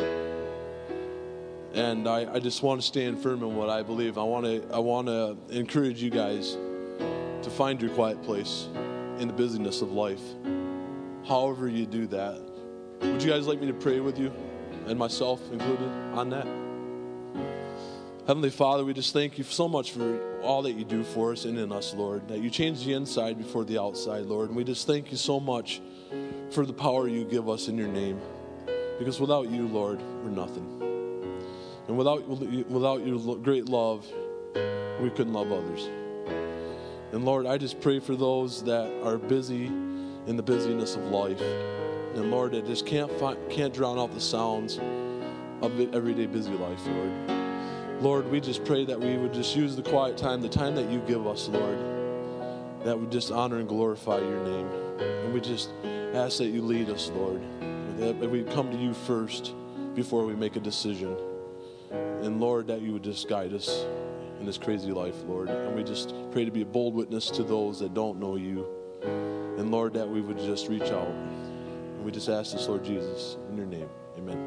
And I, I just want to stand firm in what I believe. I want to I want to encourage you guys to find your quiet place in the busyness of life. However you do that. Would you guys like me to pray with you, and myself included, on that? Heavenly Father, we just thank you so much for all that you do for us and in us, Lord, that you change the inside before the outside, Lord. And we just thank you so much for the power you give us in your name, because without you, Lord, we're nothing. And without, without your great love, we couldn't love others. And Lord, I just pray for those that are busy in the busyness of life. And Lord, that just can't find, can't drown out the sounds of everyday busy life, Lord. Lord, we just pray that we would just use the quiet time, the time that you give us, Lord, that would just honor and glorify your name. And we just ask that you lead us, Lord, that we come to you first before we make a decision. And Lord, that you would just guide us in this crazy life, Lord. And we just pray to be a bold witness to those that don't know you. And Lord, that we would just reach out. And we just ask this, Lord Jesus, in your name. Amen.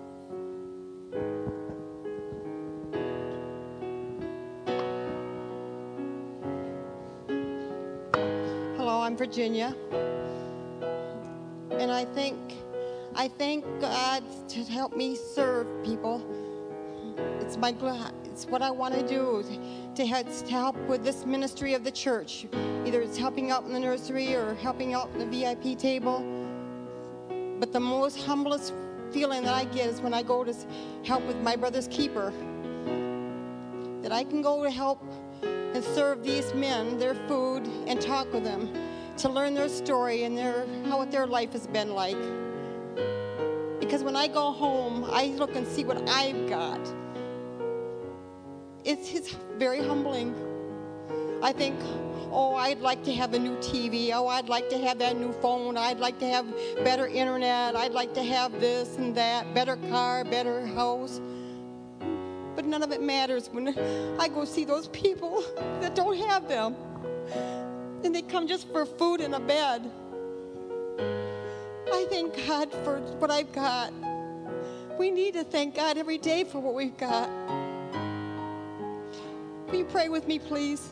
Hello, I'm Virginia. And I think I thank God to help me serve people. It's my it's what I want to do, to help, to help with this ministry of the church. Either it's helping out in the nursery or helping out in the V I P table. But the most humblest feeling that I get is when I go to help with my brother's keeper. That I can go to help and serve these men their food and talk with them to learn their story and their how what their life has been like. Because when I go home, I look and see what I've got. It's, it's very humbling. I think, oh, I'd like to have a new T V. Oh, I'd like to have that new phone. I'd like to have better internet. I'd like to have this and that, better car, better house. But none of it matters when I go see those people that don't have them. And they come just for food and a bed. I thank God for what I've got. We need to thank God every day for what we've got. Will you pray with me, please?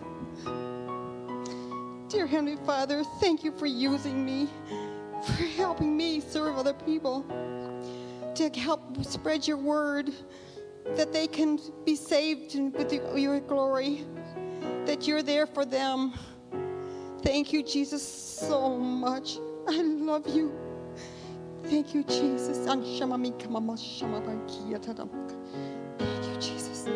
Dear Heavenly Father, thank you for using me, for helping me serve other people, to help spread your word, that they can be saved with your glory, that you're there for them. Thank you, Jesus, so much. I love you. Thank you, Jesus. Thank you, Jesus.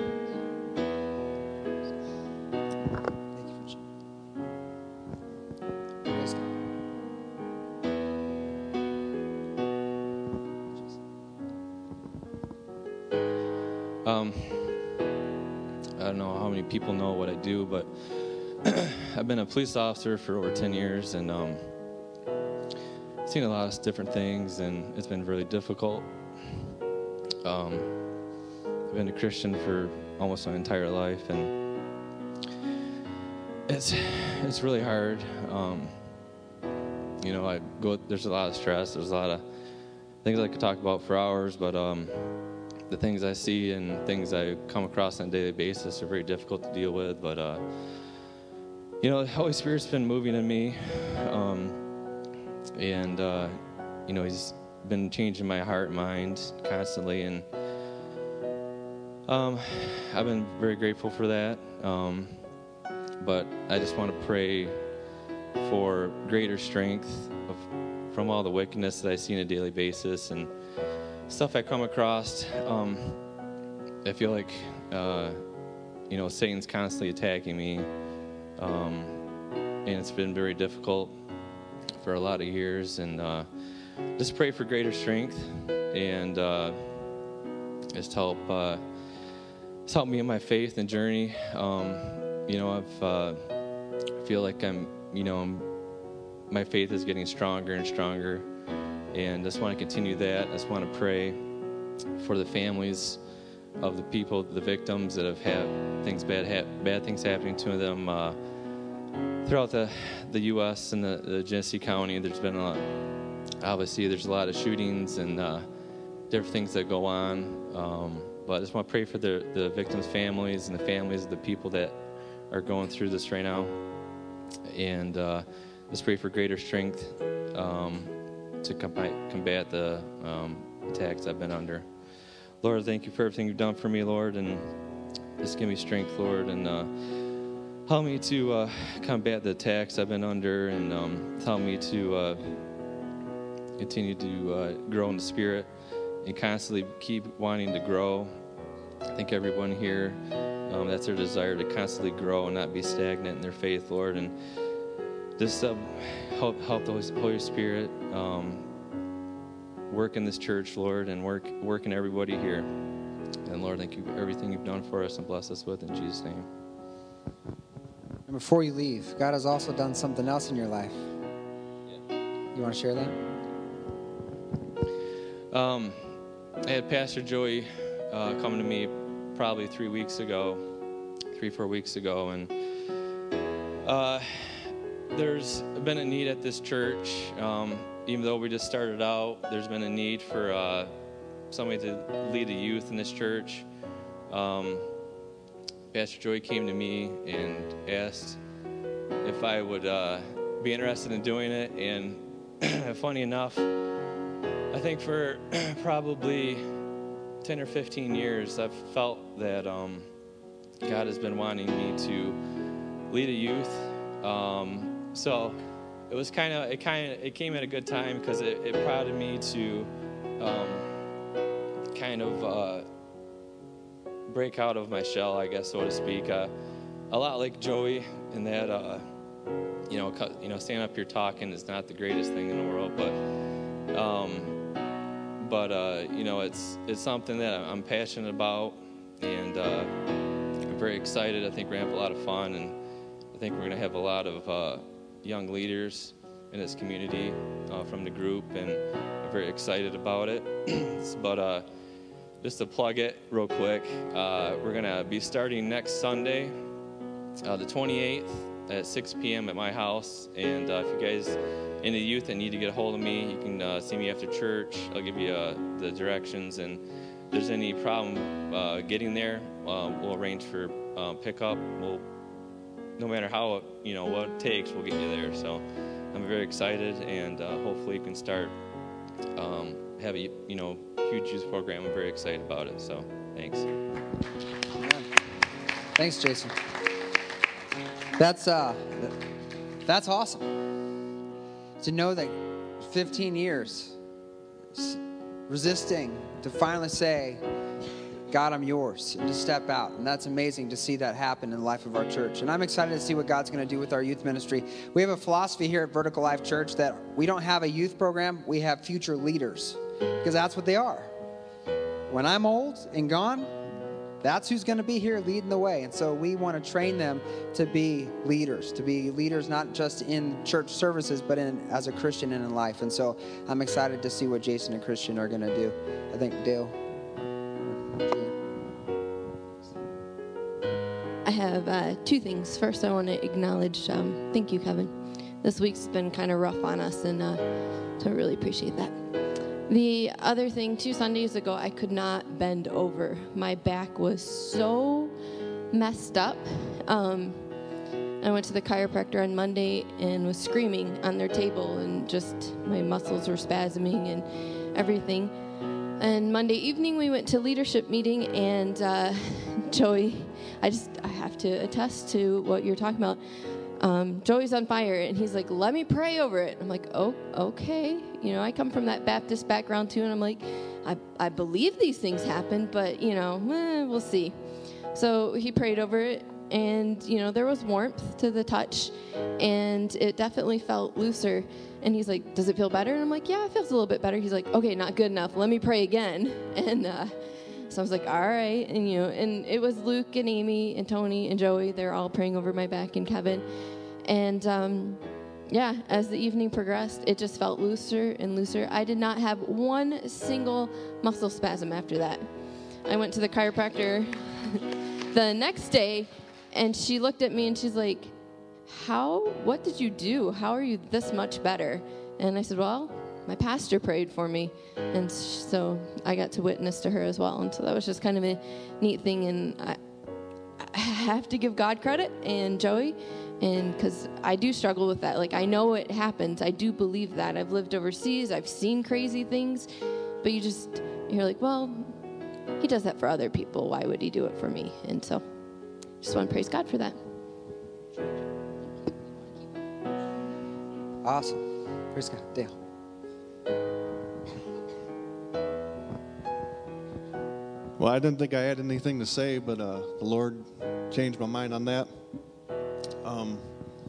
Um, I don't know how many people know what I do, but I've been a police officer for over ten years, and um, seen a lot of different things, and it's been really difficult. Um, I've been a Christian for almost my entire life, and it's it's really hard. Um, you know, I go. There's a lot of stress. There's a lot of things I could talk about for hours, but um, the things I see and things I come across on a daily basis are very difficult to deal with. But uh, you know, the Holy Spirit's been moving in me. Um, And, uh, you know, he's been changing my heart and mind constantly. And um, I've been very grateful for that. Um, but I just want to pray for greater strength of, from all the wickedness that I see on a daily basis and stuff I come across. Um, I feel like, uh, you know, Satan's constantly attacking me. Um, and it's been very difficult for a lot of years, and uh, just pray for greater strength, and uh, just help uh, just help me in my faith and journey. Um, you know, I've uh, I feel like I'm, you know, I'm, my faith is getting stronger and stronger, and just want to continue that. I just want to pray for the families of the people, the victims that have had things bad, ha- bad things happening to them. Uh, Throughout the, the U S and the, the Genesee County, there's been a lot, obviously there's a lot of shootings and uh, different things that go on. Um, but I just want to pray for the, the victims' families and the families of the people that are going through this right now. And uh, just pray for greater strength um, to combat, combat the um, attacks I've been under. Lord, thank you for everything you've done for me, Lord, and just give me strength, Lord, and uh, help me to uh, combat the attacks I've been under, and um, help me to uh, continue to uh, grow in the Spirit and constantly keep wanting to grow. I think everyone here, um, that's their desire, to constantly grow and not be stagnant in their faith, Lord. And just uh, help help the Holy Spirit um, work in this church, Lord, and work, work in everybody here. And Lord, thank you for everything you've done for us and bless us with, in Jesus' name. And before you leave, God has also done something else in your life. You want to share that? Um, I had Pastor Joey uh, coming to me probably three weeks ago, three, four weeks ago, and uh, there's been a need at this church. Um, even though we just started out, there's been a need for uh, somebody to lead the youth in this church. Um, Pastor Joey came to me and asked if I would uh, be interested in doing it. And funny enough, I think for probably ten or fifteen years, I've felt that um, God has been wanting me to lead a youth. Um, so it was kind of, it kind of, it came at a good time, because it, it prodded me to um, kind of uh, break out of my shell, I guess, so to speak. Uh, a lot like Joey in that, uh, you know, cu- you know, standing up here talking is not the greatest thing in the world, but, um, but uh, you know, it's it's something that I'm passionate about, and uh, I'm very excited. I think we're gonna have a lot of fun, and I think we're gonna have a lot of uh, young leaders in this community uh, from the group, and I'm very excited about it. But uh, just to plug it real quick, uh, we're gonna be starting next Sunday, uh, the twenty-eighth, at six p.m. at my house. And uh, if you guys in the youth that need to get a hold of me, you can uh, see me after church. I'll give you uh, the directions, and if there's any problem uh, getting there, uh, we'll arrange for uh, pickup. We'll, no matter how, you know, what it takes, we'll get you there. So I'm very excited, and uh, hopefully we can start um, have a, you know, huge youth program. I'm very excited about it. So thanks. Yeah. Thanks, Jason. That's uh, that's awesome to know that fifteen years resisting to finally say, God, I'm yours, and to step out. And that's amazing to see that happen in the life of our church. And I'm excited to see what God's going to do with our youth ministry. We have a philosophy here at Vertical Life Church that we don't have a youth program, we have future leaders, because that's what they are. When I'm old and gone, that's who's going to be here leading the way. And so we want to train them to be leaders, to be leaders not just in church services, but in as a Christian and in life. And so I'm excited to see what Jason and Christian are going to do. I think Dale. I have uh, two things. First, I want to acknowledge, um, thank you, Kevin. This week's been kind of rough on us, and uh, so I really appreciate that. The other thing, two Sundays ago, I could not bend over. My back was so messed up. Um, I went to the chiropractor on Monday and was screaming on their table, and just my muscles were spasming and everything. And Monday evening, we went to leadership meeting, and uh, Joey, I just I have to attest to what you're talking about. Um, Joey's on fire, and he's like, let me pray over it. I'm like, oh, okay. You know, I come from that Baptist background, too, and I'm like, I, I believe these things happen, but, you know, eh, we'll see. So he prayed over it, and, you know, there was warmth to the touch, and it definitely felt looser. And he's like, does it feel better? And I'm like, yeah, it feels a little bit better. He's like, okay, not good enough. Let me pray again. And uh, so I was like, all right. And, you know, and it was Luke and Amy and Tony and Joey. They're all praying over my back, and Kevin. And, um, yeah, as the evening progressed, it just felt looser and looser. I did not have one single muscle spasm after that. I went to the chiropractor the next day, and she looked at me, and she's like, how, what did you do? How are you this much better? And I said, well, my pastor prayed for me. And so I got to witness to her as well. And so that was just kind of a neat thing. And I, I have to give God credit and Joey, and because I do struggle with that. Like, I know it happens. I do believe that. I've lived overseas. I've seen crazy things. But you just, you're like, well, he does that for other people. Why would he do it for me? And so just want to praise God for that. Awesome. Praise God. Dale. Well, I didn't think I had anything to say, but uh, the Lord changed my mind on that. Um,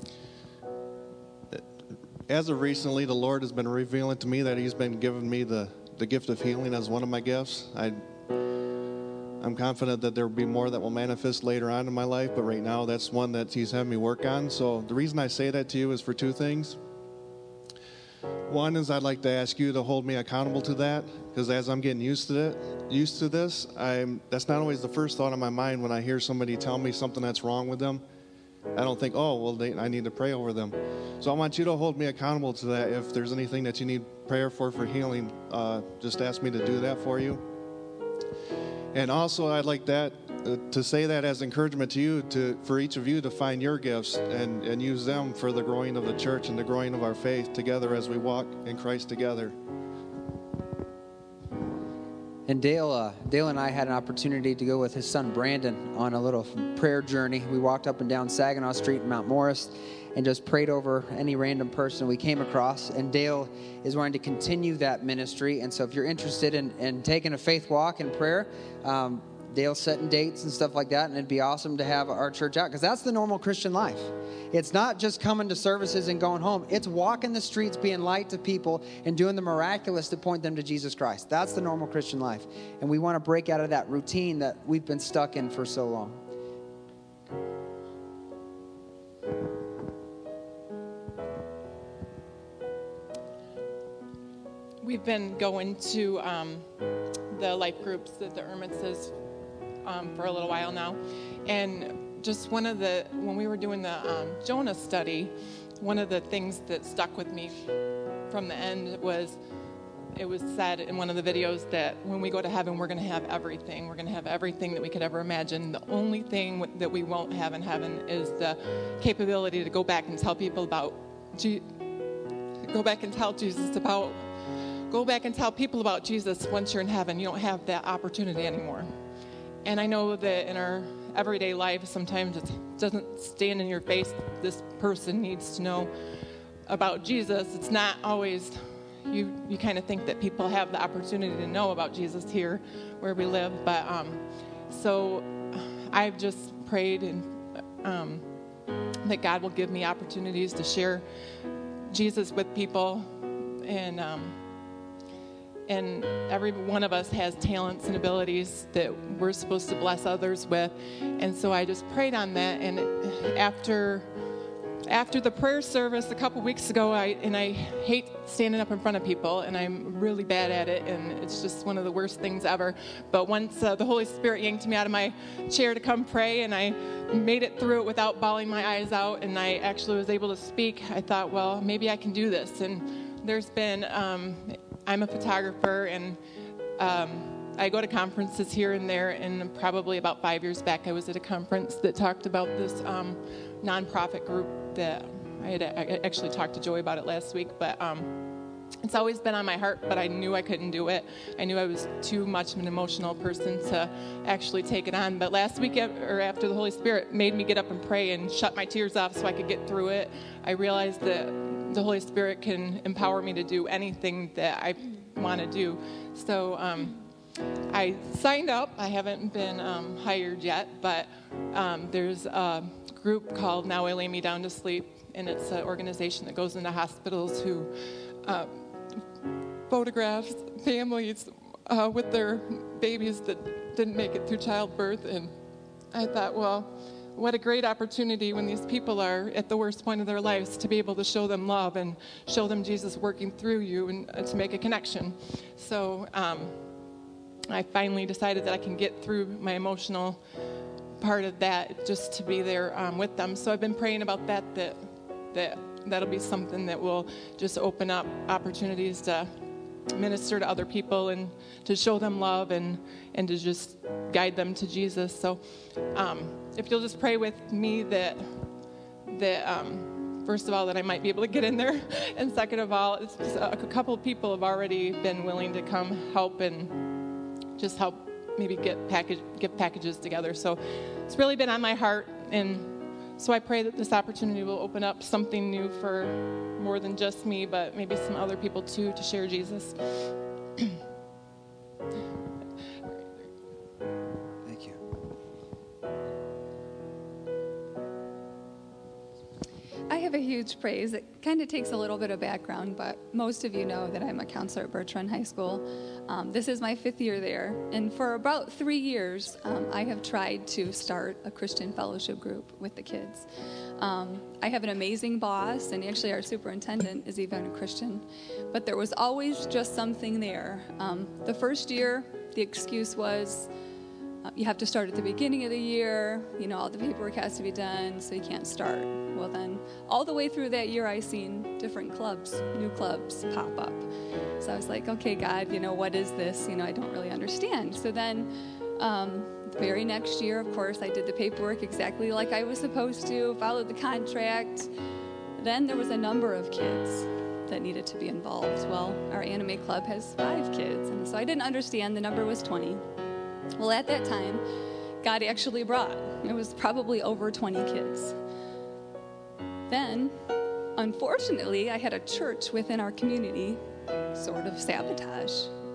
as of recently, the Lord has been revealing to me that He's been giving me the, the gift of healing as one of my gifts. I, I'm confident that there will be more that will manifest later on in my life, but right now that's one that He's having me work on. So the reason I say that to you is for two things. One is I'd like to ask you to hold me accountable to that, because as I'm getting used to it, used to this, I'm that's not always the first thought in my mind when I hear somebody tell me something that's wrong with them. I don't think, oh, well, they, I need to pray over them. So I want you to hold me accountable to that. If there's anything that you need prayer for for healing, uh, just ask me to do that for you. And also, I'd like that uh, to say that as encouragement to you, to for each of you to find your gifts and, and use them for the growing of the church and the growing of our faith together as we walk in Christ together. And Dale, uh, Dale and I had an opportunity to go with his son Brandon on a little prayer journey. We walked up and down Saginaw Street in Mount Morris and just prayed over any random person we came across. And Dale is wanting to continue that ministry. And so if you're interested in, in taking a faith walk in prayer, um, Dale's setting dates and stuff like that, and it'd be awesome to have our church out, because that's the normal Christian life. It's not just coming to services and going home. It's walking the streets, being light to people, and doing the miraculous to point them to Jesus Christ. That's the normal Christian life. And we want to break out of that routine that we've been stuck in for so long. We've been going to um, the life groups at the Ermitzes um, for a little while now. And just one of the, when we were doing the um, Jonah study, one of the things that stuck with me from the end was, it was said in one of the videos that when we go to heaven, we're going to have everything. We're going to have everything that we could ever imagine. The only thing that we won't have in heaven is the capability to go back and tell people about, Je- go back and tell Jesus about, go back and tell people about Jesus once you're in heaven. You don't have that opportunity anymore. And I know that in our everyday life, sometimes it doesn't stand in your face. This person needs to know about Jesus. It's not always, you, you kind of think that people have the opportunity to know about Jesus here where we live. But um, so I've just prayed and um, that God will give me opportunities to share Jesus with people. And um, And every one of us has talents and abilities that we're supposed to bless others with. And so I just prayed on that. And after after the prayer service a couple weeks ago, I and I hate standing up in front of people, and I'm really bad at it, and it's just one of the worst things ever. But once uh, the Holy Spirit yanked me out of my chair to come pray, and I made it through it without bawling my eyes out, and I actually was able to speak, I thought, well, maybe I can do this. And there's been... Um, I'm a photographer, and um, I go to conferences here and there, and probably about five years back, I was at a conference that talked about this um, nonprofit group that I had I actually talked to Joey about it last week, but um, it's always been on my heart, but I knew I couldn't do it. I knew I was too much of an emotional person to actually take it on. But last week, or after the Holy Spirit made me get up and pray and shut my tears off so I could get through it, I realized that the Holy Spirit can empower me to do anything that I want to do. So um, I signed up. I haven't been um, hired yet, but um, there's a group called Now I Lay Me Down to Sleep, and it's an organization that goes into hospitals who uh, photographs families uh, with their babies that didn't make it through childbirth. And I thought, well, what a great opportunity when these people are at the worst point of their lives to be able to show them love and show them Jesus working through you, and uh, to make a connection. So um, I finally decided that I can get through my emotional part of that just to be there um, with them. So I've been praying about that, that, that that'll be something that will just open up opportunities to minister to other people and to show them love and, and to just guide them to Jesus. So um, if you'll just pray with me that, that um, first of all, that I might be able to get in there. And second of all, it's just a, a couple of people have already been willing to come help and just help maybe get package, get packages together. So it's really been on my heart. And so I pray that this opportunity will open up something new for more than just me, but maybe some other people too, to share Jesus. Thank you. I have a huge praise. It kind of takes a little bit of background, but most of you know that I'm a counselor at Bertrand High School. Um, this is my fifth year there, and for about three years, um, I have tried to start a Christian fellowship group with the kids. Um, I have an amazing boss, and actually our superintendent is even a Christian, but there was always just something there. Um, the first year, the excuse was, uh, you have to start at the beginning of the year, you know, all the paperwork has to be done, so you can't start. Well then, all the way through that year, I seen different clubs, new clubs pop up. So I was like, okay, God, you know, what is this? You know, I don't really understand. So then, um, the very next year, of course, I did the paperwork exactly like I was supposed to, followed the contract. Then there was a number of kids that needed to be involved. Well, our anime club has five kids, and so I didn't understand. The number was twenty. Well, at that time, God actually brought, it was probably over twenty kids. Then, unfortunately, I had a church within our community sort of sabotage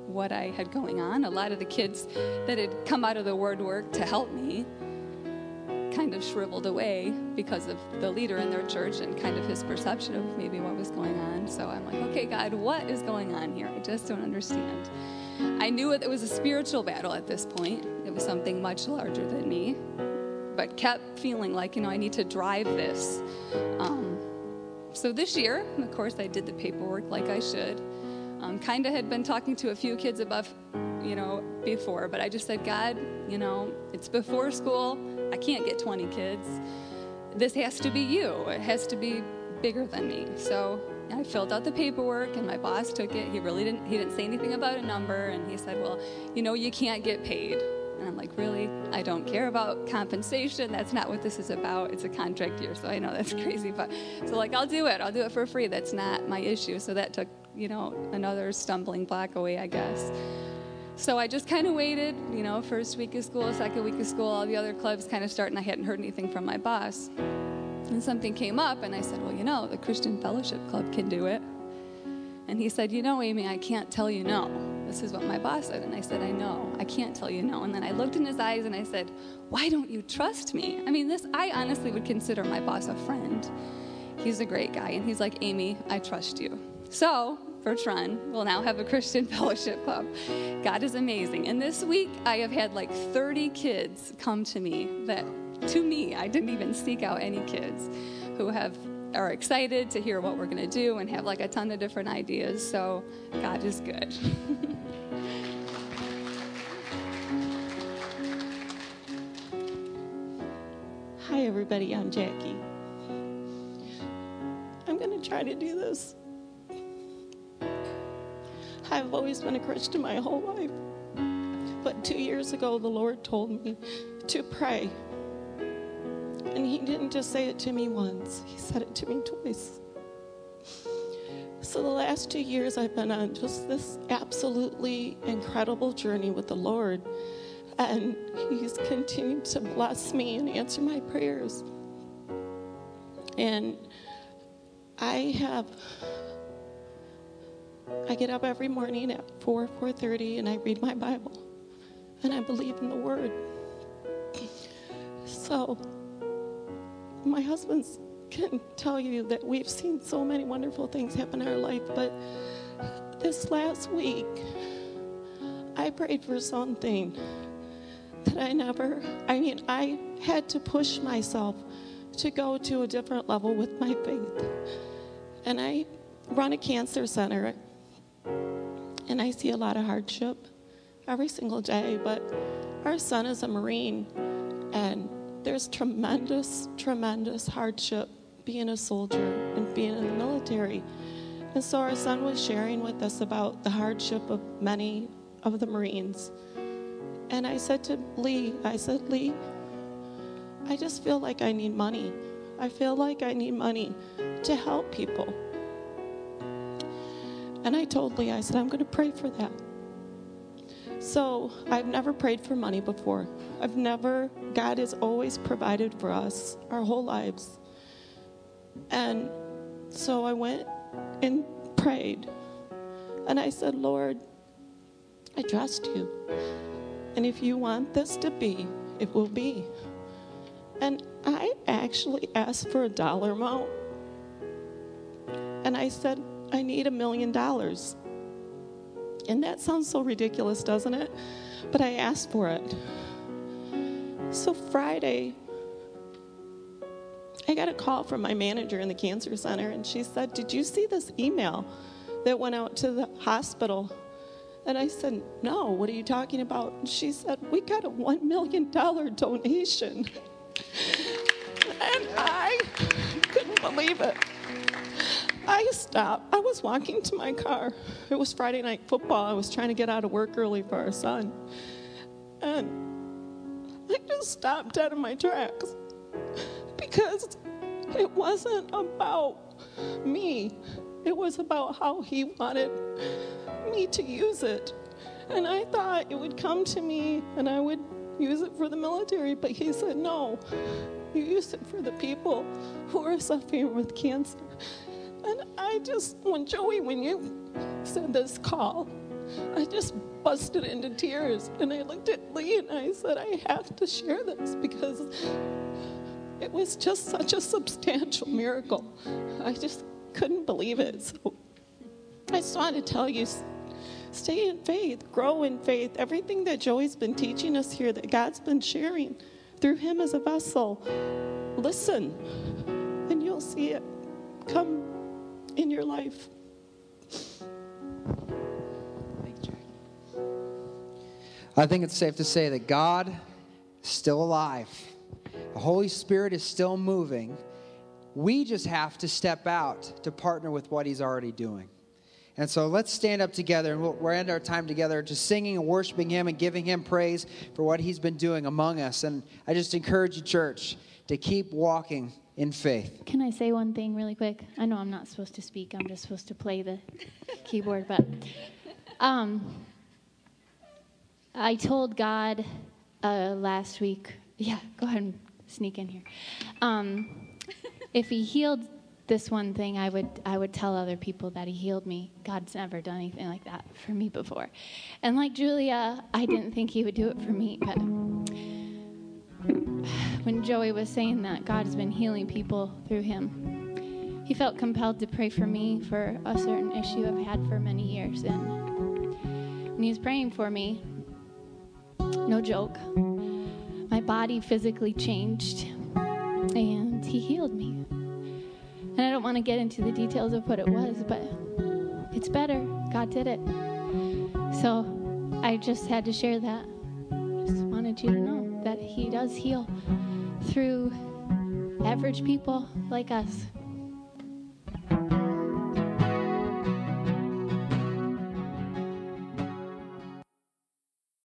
what I had going on. A lot of the kids that had come out of the ward work to help me kind of shriveled away because of the leader in their church and kind of his perception of maybe what was going on. So I'm like, okay, God, what is going on here? I just don't understand. I knew it was a spiritual battle at this point. It was something much larger than me, but kept feeling like, you know, I need to drive this. Um, so this year, of course, I did the paperwork like I should. Um, kind of had been talking to a few kids above, you know, before, but I just said, God, you know, it's before school. I can't get twenty kids. This has to be you. It has to be bigger than me. So I filled out the paperwork, and my boss took it. He really didn't, he didn't say anything about a number, and he said, well, you know, you can't get paid. And I'm like, really? I don't care about compensation. That's not what this is about. It's a contract year, so I know that's crazy. But so, like, I'll do it. I'll do it for free. That's not my issue. So that took, you know, another stumbling block away, I guess. So I just kind of waited, you know, first week of school, second week of school, all the other clubs kind of starting. I hadn't heard anything from my boss. And something came up, and I said, well, you know, the Christian Fellowship Club can do it. And he said, you know, Amy, I can't tell you no. This is what my boss said. And I said, I know. I can't tell you no. And then I looked in his eyes, and I said, why don't you trust me? I mean, this, I honestly would consider my boss a friend. He's a great guy. And he's like, Amy, I trust you. So Bertrand will now have a Christian Fellowship Club. God is amazing. And this week, I have had like thirty kids come to me that, to me, I didn't even seek out any kids who have are excited to hear what we're going to do and have like a ton of different ideas. So God is good. Hi, everybody. I'm Jackie. I'm going to try to do this. I've always been a Christian my whole life. But two years ago, the Lord told me to pray. And he didn't just say it to me once. He said it to me twice. So the last two years, I've been on just this absolutely incredible journey with the Lord. And he's continued to bless me and answer my prayers. And I have... I get up every morning at four, four thirty, and I read my Bible. And I believe in the Word. So, my husband can tell you that we've seen so many wonderful things happen in our life, but this last week, I prayed for something that I never, I mean, I had to push myself to go to a different level with my faith. And I run a cancer center, and I see a lot of hardship every single day, but our son is a Marine, and there's tremendous, tremendous hardship being a soldier and being in the military. And so our son was sharing with us about the hardship of many of the Marines. And I said to Lee, I said, Lee, I just feel like I need money. I feel like I need money to help people. And I told Lee, I said, I'm going to pray for that. So I've never prayed for money before. I've never, God has always provided for us our whole lives. And so I went and prayed. And I said, Lord, I trust you. And if you want this to be, it will be. And I actually asked for a dollar amount. And I said, I need a million dollars. And that sounds so ridiculous, doesn't it? But I asked for it. So Friday, I got a call from my manager in the cancer center, and she said, did you see this email that went out to the hospital? And I said, no, what are you talking about? And she said, we got a one million dollars donation. And I couldn't believe it. I stopped. I was walking to my car. It was Friday night football. I was trying to get out of work early for our son. And I just stopped dead in my tracks because it wasn't about me. It was about how he wanted me to use it. And I thought it would come to me and I would use it for the military, but he said, no, you use it for the people who are suffering with cancer. And I just, when Joey, when you said this call, I just busted into tears, and I looked at Lee and I said, I have to share this because it was just such a substantial miracle. I just couldn't believe it. So I just want to tell you, stay in faith, grow in faith. Everything that Joey's been teaching us here, that God's been sharing through him as a vessel, listen, and you'll see it come in your life. I think it's safe to say that God is still alive. The Holy Spirit is still moving. We just have to step out to partner with what he's already doing. And so let's stand up together, and we'll, we'll end our time together just singing and worshiping him and giving him praise for what he's been doing among us. And I just encourage you, church, to keep walking in faith. Can I say one thing really quick? I know I'm not supposed to speak. I'm just supposed to play the keyboard. But um, I told God uh, last week, yeah, go ahead and sneak in here. Um, if he healed this one thing, I would I would tell other people that he healed me. God's never done anything like that for me before. And like Julia, I didn't think he would do it for me. But when Joey was saying that God has been healing people through him, he felt compelled to pray for me for a certain issue I've had for many years. And when he was praying for me, no joke, my body physically changed, and he healed me. And I don't want to get into the details of what it was, but it's better. God did it. So I just had to share that. Just wanted you to know that he does heal through average people like us.